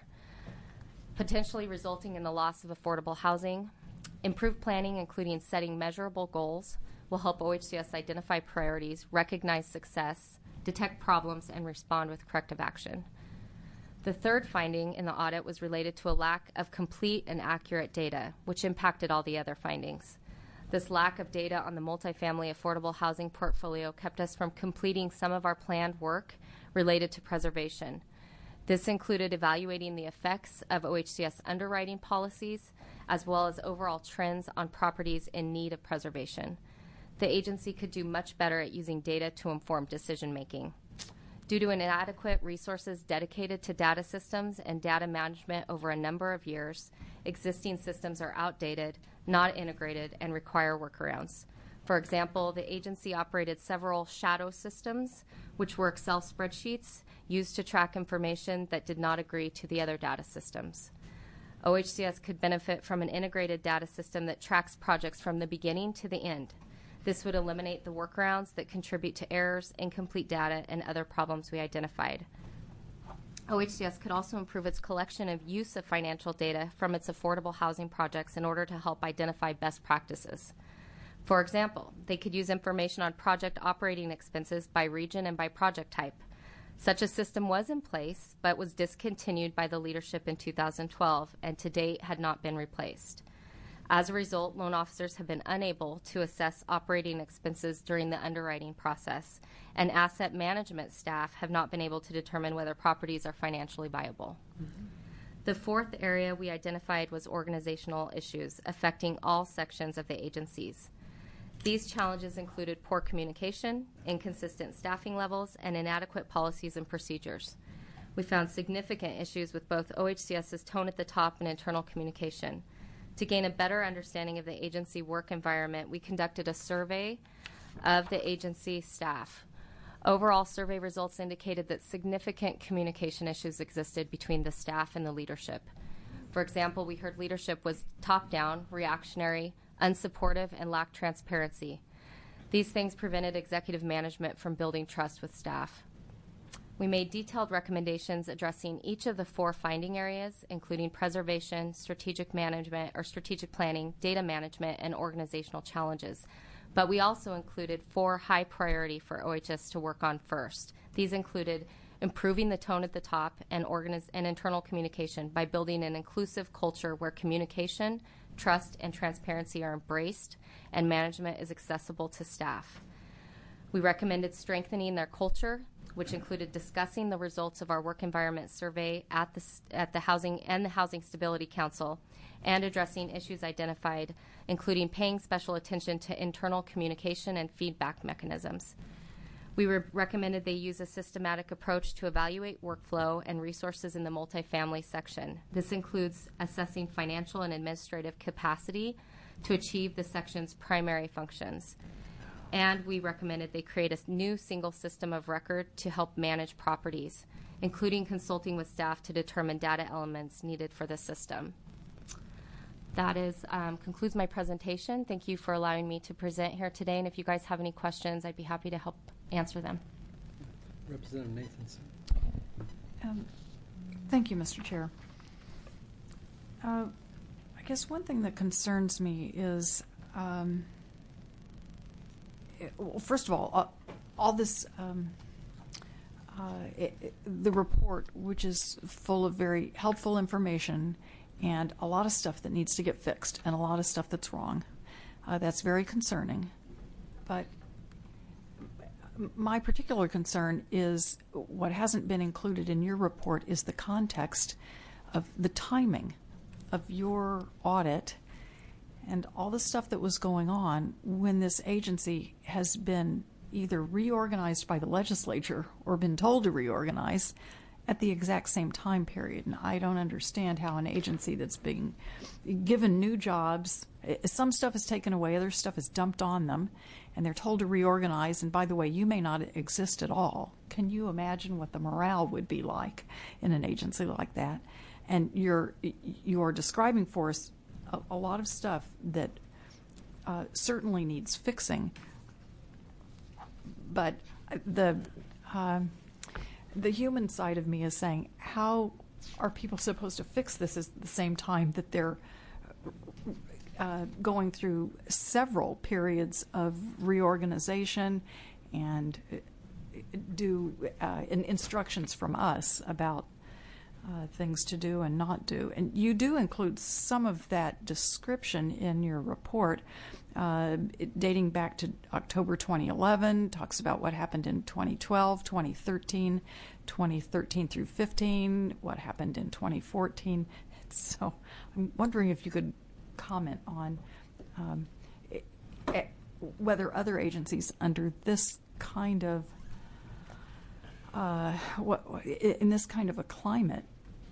potentially resulting in the loss of affordable housing. Improved planning, including setting measurable goals, will help O H C S identify priorities, recognize success, detect problems, and respond with corrective action. The third finding in the audit was related to a lack of complete and accurate data, which impacted all the other findings. This lack of data on the multifamily affordable housing portfolio kept us from completing some of our planned work related to preservation. This included evaluating the effects of O H C S underwriting policies, as well as overall trends on properties in need of preservation. The agency could do much better at using data to inform decision making. Due to inadequate resources dedicated to data systems and data management over a number of years, existing systems are outdated, not integrated, and require workarounds. For example, the agency operated several shadow systems, which were Excel spreadsheets used to track information that did not agree to the other data systems. O H C S could benefit from an integrated data system that tracks projects from the beginning to the end. This would eliminate the workarounds that contribute to errors, incomplete data, and other problems we identified. O H C S could also improve its collection of use of financial data from its affordable housing projects in order to help identify best practices. For example, they could use information on project operating expenses by region and by project type. Such a system was in place, but was discontinued by the leadership in two thousand twelve and to date had not been replaced. As a result, loan officers have been unable to assess operating expenses during the underwriting process, and asset management staff have not been able to determine whether properties are financially viable. Mm-hmm. The fourth area we identified was organizational issues affecting all sections of the agencies. These challenges included poor communication, inconsistent staffing levels, and inadequate policies and procedures. We found significant issues with both O H C S's tone at the top and internal communication. To gain a better understanding of the agency work environment, we conducted a survey of the agency staff. Overall, survey results indicated that significant communication issues existed between the staff and the leadership. For example, we heard leadership was top-down, reactionary, unsupportive, and lacked transparency. These things prevented executive management from building trust with staff. We made detailed recommendations addressing each of the four finding areas, including preservation, strategic management or strategic planning, data management, and organizational challenges. But we also included four high priority for O H S to work on first. These included improving the tone at the top and, organiz- and internal communication by building an inclusive culture where communication, trust, and transparency are embraced and management is accessible to staff. We recommended strengthening their culture, which included discussing the results of our work environment survey at the, at the Housing and the Housing Stability Council, and addressing issues identified, including paying special attention to internal communication and feedback mechanisms. We re- recommended they use a systematic approach to evaluate workflow and resources in the multifamily section. This includes assessing financial and administrative capacity to achieve the section's primary functions. And we recommended they create a new single system of record to help manage properties, including consulting with staff to determine data elements needed for the system. That is um, concludes my presentation. Thank you for allowing me to present here today. And if you guys have any questions, I'd be happy to help answer them. Representative Nathanson. Um, thank you, Mister Chair. Uh, I guess one thing that concerns me is, um, it, well, first of all, uh, all this, um, uh, it, it, the report, which is full of very helpful information and a lot of stuff that needs to get fixed and a lot of stuff that's wrong. Uh, that's very concerning. But my particular concern is what hasn't been included in your report is the context of the timing of your audit and all the stuff that was going on when this agency has been either reorganized by the legislature or been told to reorganize at the exact same time period. And I don't understand how an agency that's being given new jobs, some stuff is taken away, other stuff is dumped on them, and they're told to reorganize. And by the way, you may not exist at all. Can you imagine what the morale would be like in an agency like that? And you're you're describing for us a, a lot of stuff that uh, certainly needs fixing. But the um, the human side of me is saying, how are people supposed to fix this at the same time that they're uh, going through several periods of reorganization and do uh, in instructions from us about uh, things to do and not do? And you do include some of that description in your report, uh, it, dating back to October twenty eleven, talks about what happened in twenty twelve, twenty thirteen, twenty thirteen through fifteen, what happened in twenty fourteen. So I'm wondering if you could comment on um, it, it, whether other agencies under this kind of uh, what in this kind of a climate,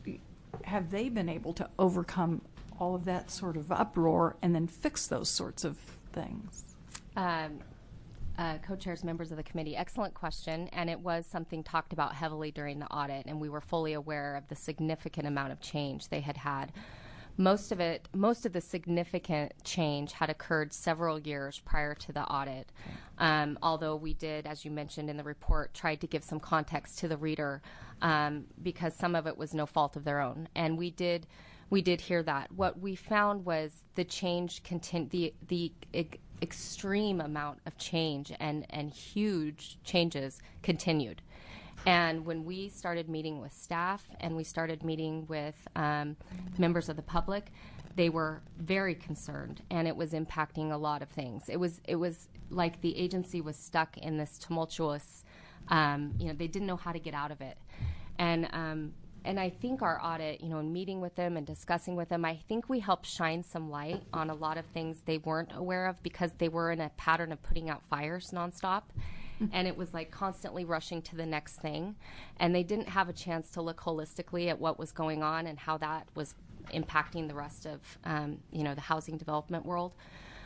have they been able to overcome all of that sort of uproar and then fix those sorts of things? Um, uh, co-chairs, members of the committee, excellent question, and it was something talked about heavily during the audit, and we were fully aware of the significant amount of change they had had. Most of it, most of the significant change had occurred several years prior to the audit. Um, although we did, as you mentioned in the report, tried to give some context to the reader um, because some of it was no fault of their own, and we did, we did hear that. What we found was the change, continu- the the e- extreme amount of change and and huge changes continued. And when we started meeting with staff and we started meeting with um, members of the public, they were very concerned, and it was impacting a lot of things. It was it was like the agency was stuck in this tumultuous, um, you know, they didn't know how to get out of it. And um, and I think our audit, you know, in meeting with them and discussing with them, I think we helped shine some light on a lot of things they weren't aware of because they were in a pattern of putting out fires nonstop. And it was like constantly rushing to the next thing. And they didn't have a chance to look holistically at what was going on and how that was impacting the rest of, um, you know, the housing development world.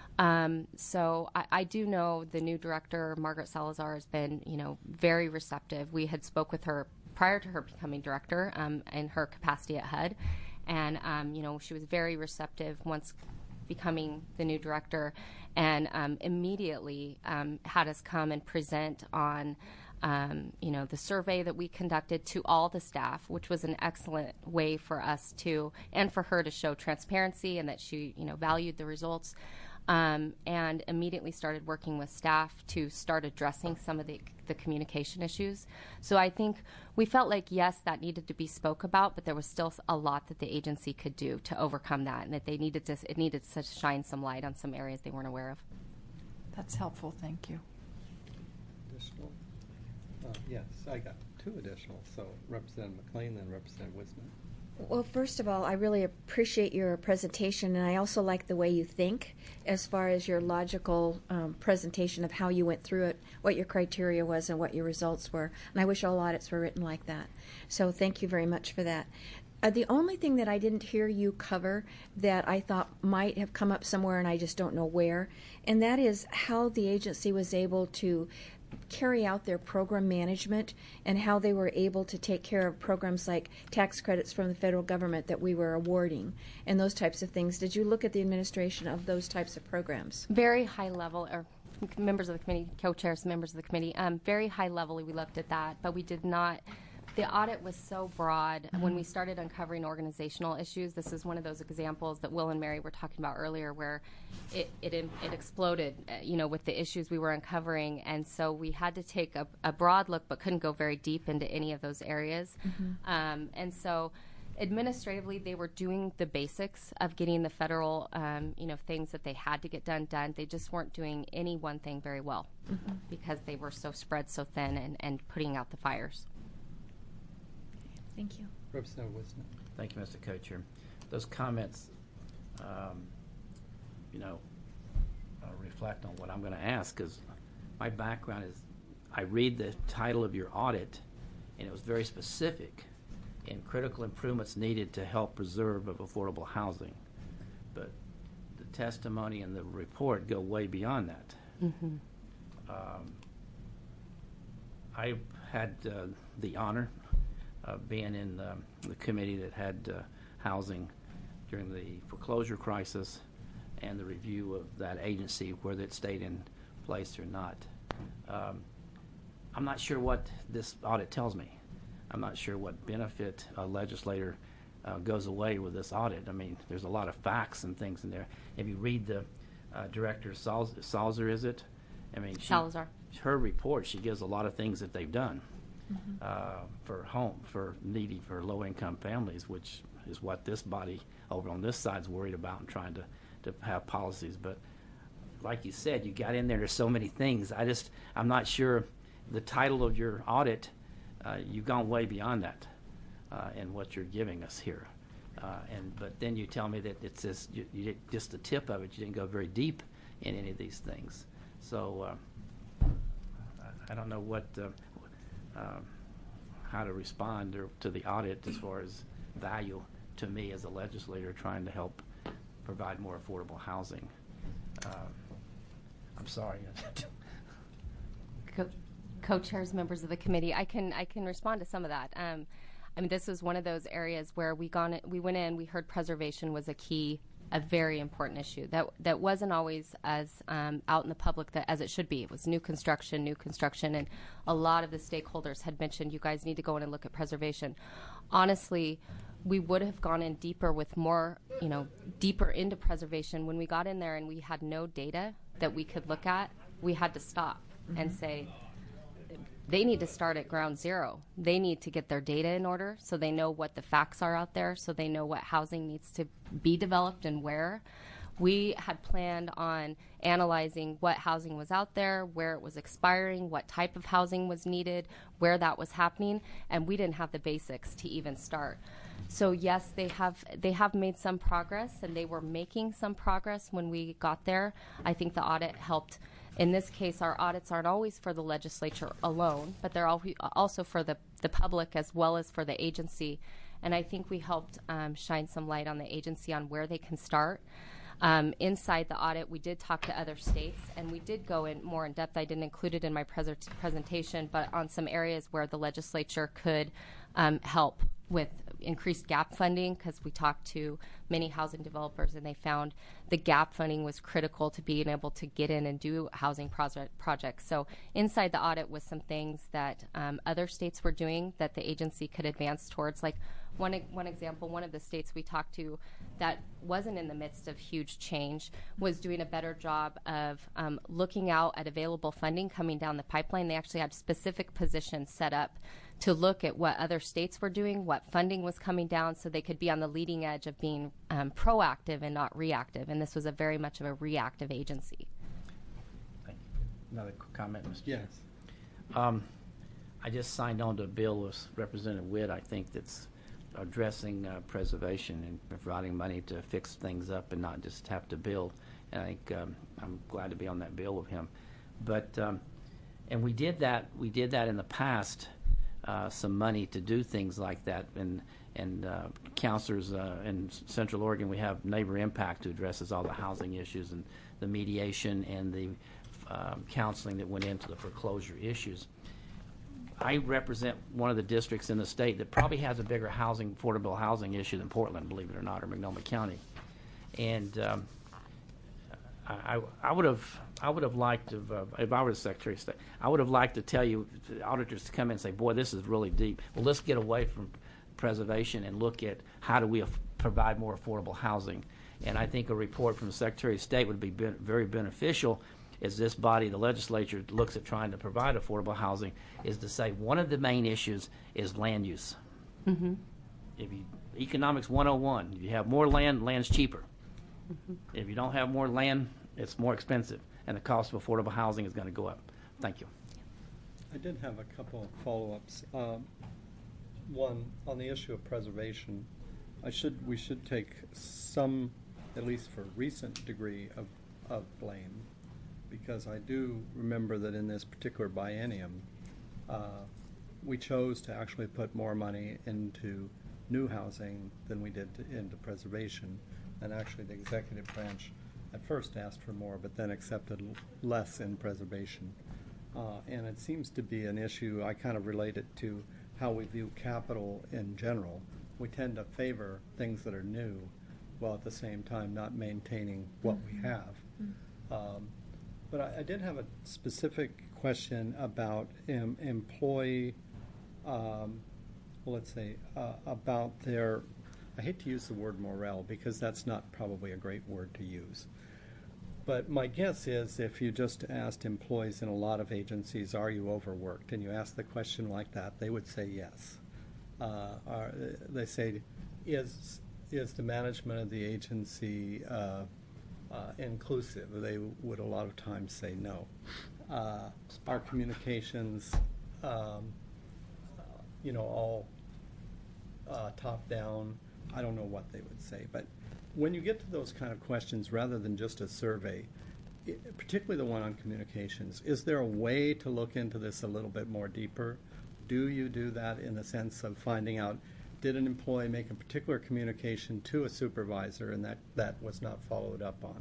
Um, so I, I do know the new director, Margaret Salazar, has been, you know, very receptive. We had spoke with her prior to her becoming director um, in her capacity at H U D. And, um, you know, she was very receptive once becoming the new director, and um, immediately um, had us come and present on, um, you know, the survey that we conducted to all the staff, which was an excellent way for us to, and for her to show transparency and that she, you know, valued the results, um, and immediately started working with staff to start addressing some of the, the communication issues. So I think we felt like, yes, that needed to be spoke about, but there was still a lot that the agency could do to overcome that, and that they needed to, it needed to shine some light on some areas they weren't aware of. That's helpful. Thank you. Additional? Uh, yes, I got two additional. So Representative McLean, then Representative Wisman. Well, first of all, I really appreciate your presentation, and I also like the way you think as far as your logical um, presentation of how you went through it, what your criteria was, and what your results were. And I wish all audits were written like that. So thank you very much for that. Uh, the only thing that I didn't hear you cover that I thought might have come up somewhere and I just don't know where, and that is how the agency was able to carry out their program management and how they were able to take care of programs like tax credits from the federal government that we were awarding and those types of things. Did you look at the administration of those types of programs? Very high level, or members of the committee, co-chairs, members of the committee, um, very high level we looked at that, but we did not. The audit was so broad. Mm-hmm. When we started uncovering organizational issues, this is one of those examples that Will and Mary were talking about earlier, where it it, it exploded, uh, you know, with the issues we were uncovering, and so we had to take a, a broad look, but couldn't go very deep into any of those areas. Mm-hmm. Um, and so, administratively, they were doing the basics of getting the federal, um, you know, things that they had to get done done. They just weren't doing any one thing very well mm-hmm. because they were so spread so thin and, and putting out the fires. Thank you. Representative Wisner. Thank you, Mister Co-Chair. Those comments, um, you know, uh, reflect on what I'm going to ask, because my background is I read the title of your audit, and it was very specific in critical improvements needed to help preserve of affordable housing. But the testimony and the report go way beyond that. Mm-hmm. Um, I had uh, the honor of being in um, the committee that had uh, housing during the foreclosure crisis and the review of that agency, whether it stayed in place or not. Um, I'm not sure what this audit tells me. I'm not sure what benefit a legislator uh, goes away with this audit. I mean, there's a lot of facts and things in there. If you read the uh, Director Salz- Salzer, is it? I mean, she, Salazar. Her report, she gives a lot of things that they've done mm-hmm. uh, for home, for needy, for low-income families, which is what this body over on this side is worried about and trying to, to have policies. But like you said, you got in there, there's so many things. I just, I'm not sure the title of your audit, uh, you've gone way beyond that uh, in what you're giving us here. Uh, and but then you tell me that it says you, you did just the tip of it. You didn't go very deep in any of these things. So uh, I, I don't know what uh, uh, how to respond or, to the audit as far as value to me as a legislator trying to help provide more affordable housing. Uh, I'm sorry. Co- Co-chairs, members of the committee, I can I can respond to some of that. Um, I mean, this was one of those areas where we gone we went in. We heard preservation was a key, a very important issue that that wasn't always as um, out in the public that as it should be. It was new construction, new construction, and a lot of the stakeholders had mentioned you guys need to go in and look at preservation. Honestly, we would have gone in deeper with more, you know, deeper into preservation. When we got in there and we had no data that we could look at, we had to stop mm-hmm. and say, they need to start at ground zero. They need to get their data in order so they know what the facts are out there, so they know what housing needs to be developed and where. We had planned on analyzing what housing was out there, where it was expiring, what type of housing was needed, where that was happening, and we didn't have the basics to even start. So yes, they have they have made some progress, and they were making some progress when we got there. I think the audit helped. In this case, our audits aren't always for the legislature alone, but they're also for the, the public as well as for the agency. And I think we helped um, shine some light on the agency on where they can start. Um, inside the audit, we did talk to other states, and we did go in more in depth. I didn't include it in my pres- presentation, but on some areas where the legislature could um, help with increased gap funding, because we talked to many housing developers and they found the gap funding was critical to being able to get in and do housing project projects. So inside the audit was some things that um, other states were doing that the agency could advance towards. Like one one example, one of the states we talked to that wasn't in the midst of huge change was doing a better job of um, looking out at available funding coming down the pipeline. They actually had specific positions set up to look at what other states were doing, what funding was coming down, so they could be on the leading edge of being um, proactive and not reactive. And this was a very much of a reactive agency. Thank you. Another comment, Mister Yes. Um, I just signed on to a bill with Representative Witt, I think, that's addressing uh, preservation and providing money to fix things up and not just have to build. And I think um, I'm glad to be on that bill with him. But um, and we did that. We did that in the past. Uh, some money to do things like that, and and uh, counselors uh, in Central Oregon, we have Neighbor Impact, who addresses all the housing issues and the mediation and the um, counseling that went into the foreclosure issues. I represent one of the districts in the state that probably has a bigger housing, affordable housing issue than Portland, believe it or not, or Multnomah County. And um, I, I would have, I would have liked to, uh, if I were the Secretary of State, I would have liked to tell you, the auditors to come in and say, boy, this is really deep. Well, let's get away from preservation and look at how do we af- provide more affordable housing. And I think a report from the Secretary of State would be ben- very beneficial as this body, the legislature, looks at trying to provide affordable housing, is to say one of the main issues is land use. Mm-hmm. If you, economics one oh one, if you have more land, land's cheaper. Mm-hmm. If you don't have more land, it's more expensive, and the cost of affordable housing is going to go up. Thank you. I did have a couple of follow-ups. Um, one, on the issue of preservation, I should we should take some, at least for recent degree, of, of blame, because I do remember that in this particular biennium, uh, we chose to actually put more money into new housing than we did to, into preservation. And actually the executive branch at first asked for more, but then accepted l- less in preservation. Uh, and it seems to be an issue, I kind of relate it to how we view capital in general. We tend to favor things that are new, while at the same time not maintaining what we have. Um, but I, I did have a specific question about em- employee, um, well, let's say, uh, about their, I hate to use the word morale because that's not probably a great word to use. But my guess is if you just asked employees in a lot of agencies, are you overworked? And you ask the question like that, they would say yes. Uh, are, they say, is, is the management of the agency uh, uh, inclusive? They would a lot of times say no. Uh, our communications, um, uh, you know, all uh, top down, I don't know what they would say, but when you get to those kind of questions, rather than just a survey, it, particularly the one on communications, is there a way to look into this a little bit more deeper? Do you do that in the sense of finding out, did an employee make a particular communication to a supervisor and that, that was not followed up on?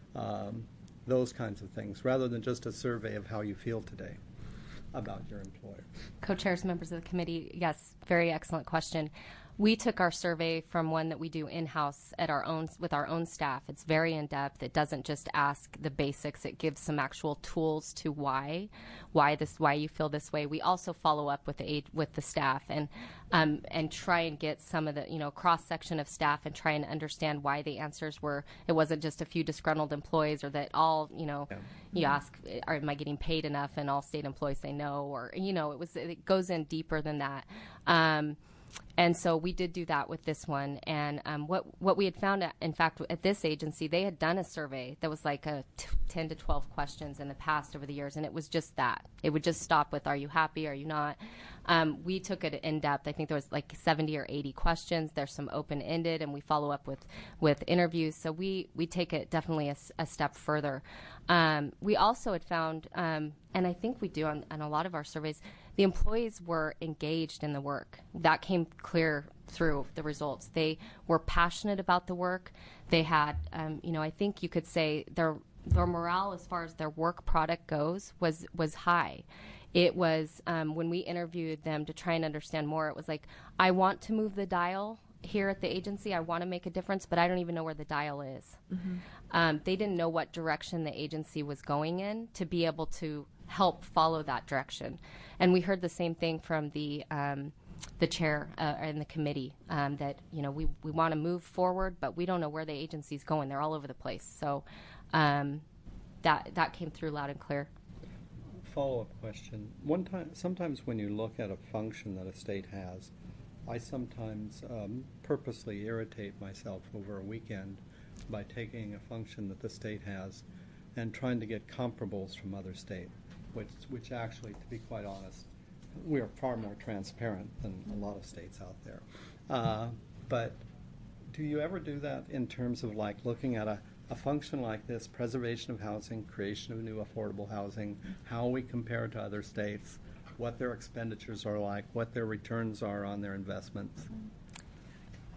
Um, those kinds of things, rather than just a survey of how you feel today about your employer. Co-chairs, members of the committee, yes, very excellent question. We took our survey from one that we do in-house at our own with our own staff. It's very in-depth. It doesn't just ask the basics. It gives some actual tools to why, why this, why you feel this way. We also follow up with the aid, with the staff and um, and try and get some of the you know cross section of staff and try and understand why the answers were. It wasn't just a few disgruntled employees, or that all you know. Yeah. You ask, are, am I getting paid enough? And all state employees say no, or you know, it was it goes in deeper than that. Um, And so we did do that with this one. And um, what what we had found, in fact, at this agency, they had done a survey that was like a t- ten to twelve questions in the past over the years, and it was just that. It would just stop with, are you happy, are you not? Um, we took it in depth. I think there was like seventy or eighty questions. There's some open-ended, and we follow up with, with interviews. So we, we take it definitely a, a step further. Um, we also had found, um, and I think we do on, on a lot of our surveys, the employees were engaged in the work. That came clear through the results. They were passionate about the work. They had, um, you know, I think you could say their their morale as far as their work product goes was was high. It was um, when we interviewed them to try and understand more. It was like, I want to move the dial here at the agency. I want to make a difference, but I don't even know where the dial is. Mm-hmm. Um, they didn't know what direction the agency was going in to be able to help follow that direction. And we heard the same thing from the um, the chair uh, and the committee um, that you know we we want to move forward, but we don't know where the agency's going. They're all over the place. So um, that that came through loud and clear. Follow-up question. One time, sometimes when you look at a function that a state has, I sometimes um, purposely irritate myself over a weekend by taking a function that the state has and trying to get comparables from other states, which, which actually, to be quite honest, we are far more transparent than a lot of states out there. Uh, but do you ever do that in terms of like looking at a, a function like this, preservation of housing, creation of new affordable housing, how we compare to other states, what their expenditures are like, what their returns are on their investments?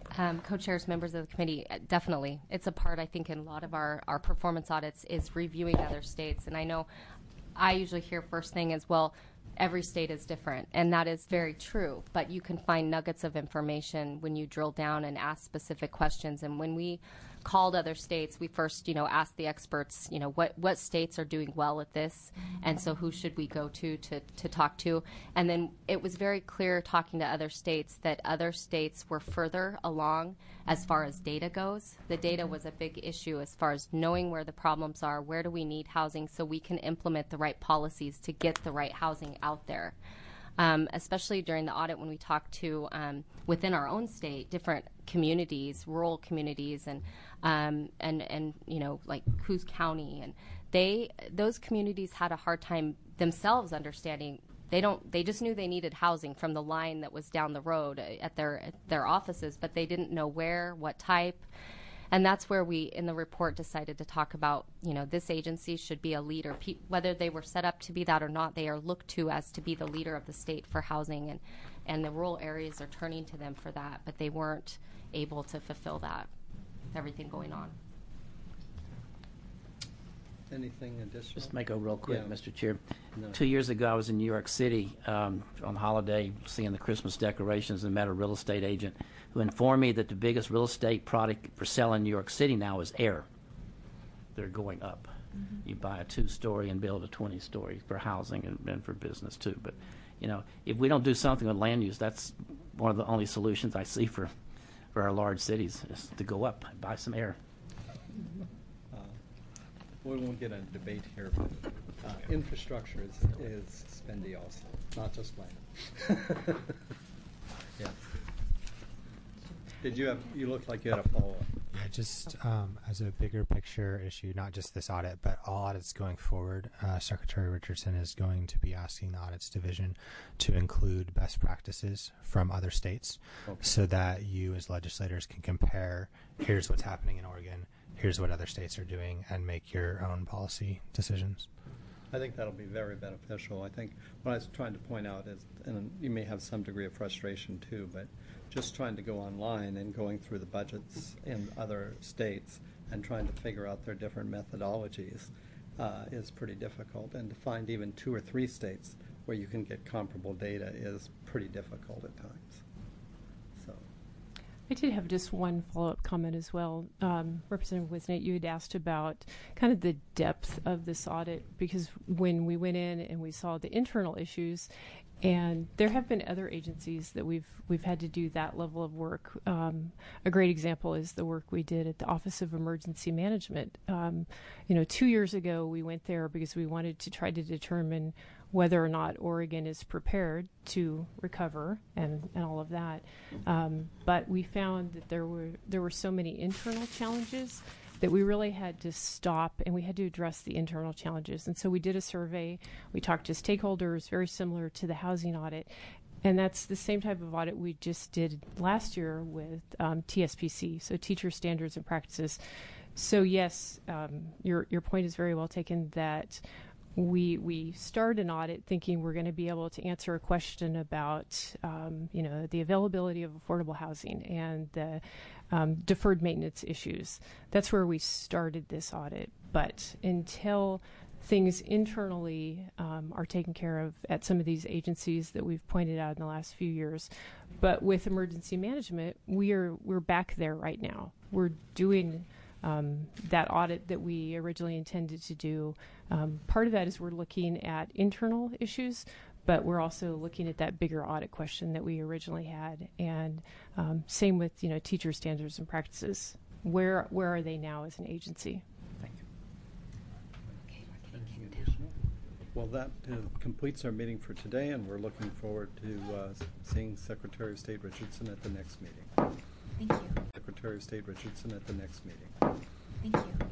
Um, co-chairs, members of the committee, uh, definitely. It's a part, I think, in a lot of our, our performance audits is reviewing other states. And I know I usually hear first thing as, well, every state is different. And that is very true. But you can find nuggets of information when you drill down and ask specific questions. And when we called other states, we first, you know, asked the experts, you know, what, what states are doing well at this, and so who should we go to, to to talk to. And then it was very clear talking to other states that other states were further along as far as data goes. The data was a big issue as far as knowing where the problems are, where do we need housing, so we can implement the right policies to get the right housing out there. Um, especially during the audit when we talked to, um, within our own state, different communities, rural communities, and, um, and, and you know, like Coos County. And they, those communities had a hard time themselves understanding. They don't, they just knew they needed housing from the line that was down the road at their, at their offices, but they didn't know where, what type. And that's where we, in the report, decided to talk about, you know, this agency should be a leader. Pe- whether they were set up to be that or not, they are looked to as to be the leader of the state for housing, and, and the rural areas are turning to them for that, but they weren't able to fulfill that, everything going on. Anything additional? Just make a real quick, Yeah. Mister Chair. No. Two years ago, I was in New York City um, on holiday, seeing the Christmas decorations, and met a real estate agent who informed me that the biggest real estate product for sale in New York City now is air. They're going up. Mm-hmm. You buy a two-story and build a twenty-story for housing and, and for business too. But you know, if we don't do something with land use, that's one of the only solutions I see for for our large cities is to go up, buy some air. We won't get into debate here, but uh, infrastructure is, is spendy also, not just land. Yeah. Did you have, you looked like you had a follow-up. Yeah, just um, as a bigger picture issue, not just this audit, but all audits going forward, uh, Secretary Richardson is going to be asking the Audits Division to include best practices from other states, okay, so that you as legislators can compare, here's what's happening in Oregon, here's what other states are doing, and make your own policy decisions. I think that'll be very beneficial. I think what I was trying to point out is, and you may have some degree of frustration too, but just trying to go online and going through the budgets in other states and trying to figure out their different methodologies uh, is pretty difficult. And to find even two or three states where you can get comparable data is pretty difficult at times. So. I did have just one follow-up comment as well. Um, Representative Wisnett, you had asked about kind of the depth of this audit, because when we went in and we saw the internal issues, and there have been other agencies that we've we've had to do that level of work. Um, a great example is the work we did at the Office of Emergency Management. Um, you know, two years ago we went there because we wanted to try to determine whether or not Oregon is prepared to recover and, and all of that. Um, but we found that there were there were so many internal challenges that we really had to stop and we had to address the internal challenges. And so we did a survey. We talked to stakeholders, very similar to the housing audit. And that's the same type of audit we just did last year with um, T S P C, so Teacher Standards and Practices. So yes, um, your your point is very well taken that we we start an audit thinking we're going to be able to answer a question about um, you know, the availability of affordable housing and the um, deferred maintenance issues. That's where we started this audit. But until things internally um, are taken care of at some of these agencies that we've pointed out in the last few years, but with emergency management, we are we're back there right now. We're doing Um, that audit that we originally intended to do. Um, part of that is we're looking at internal issues, but we're also looking at that bigger audit question that we originally had. And um, same with, you know, teacher standards and practices. Where where are they now as an agency? Thank you. Anything additional? Well, that uh, completes our meeting for today, and we're looking forward to uh, seeing Secretary of State Richardson at the next meeting. Thank you. Secretary of State Richardson at the next meeting. Thank you.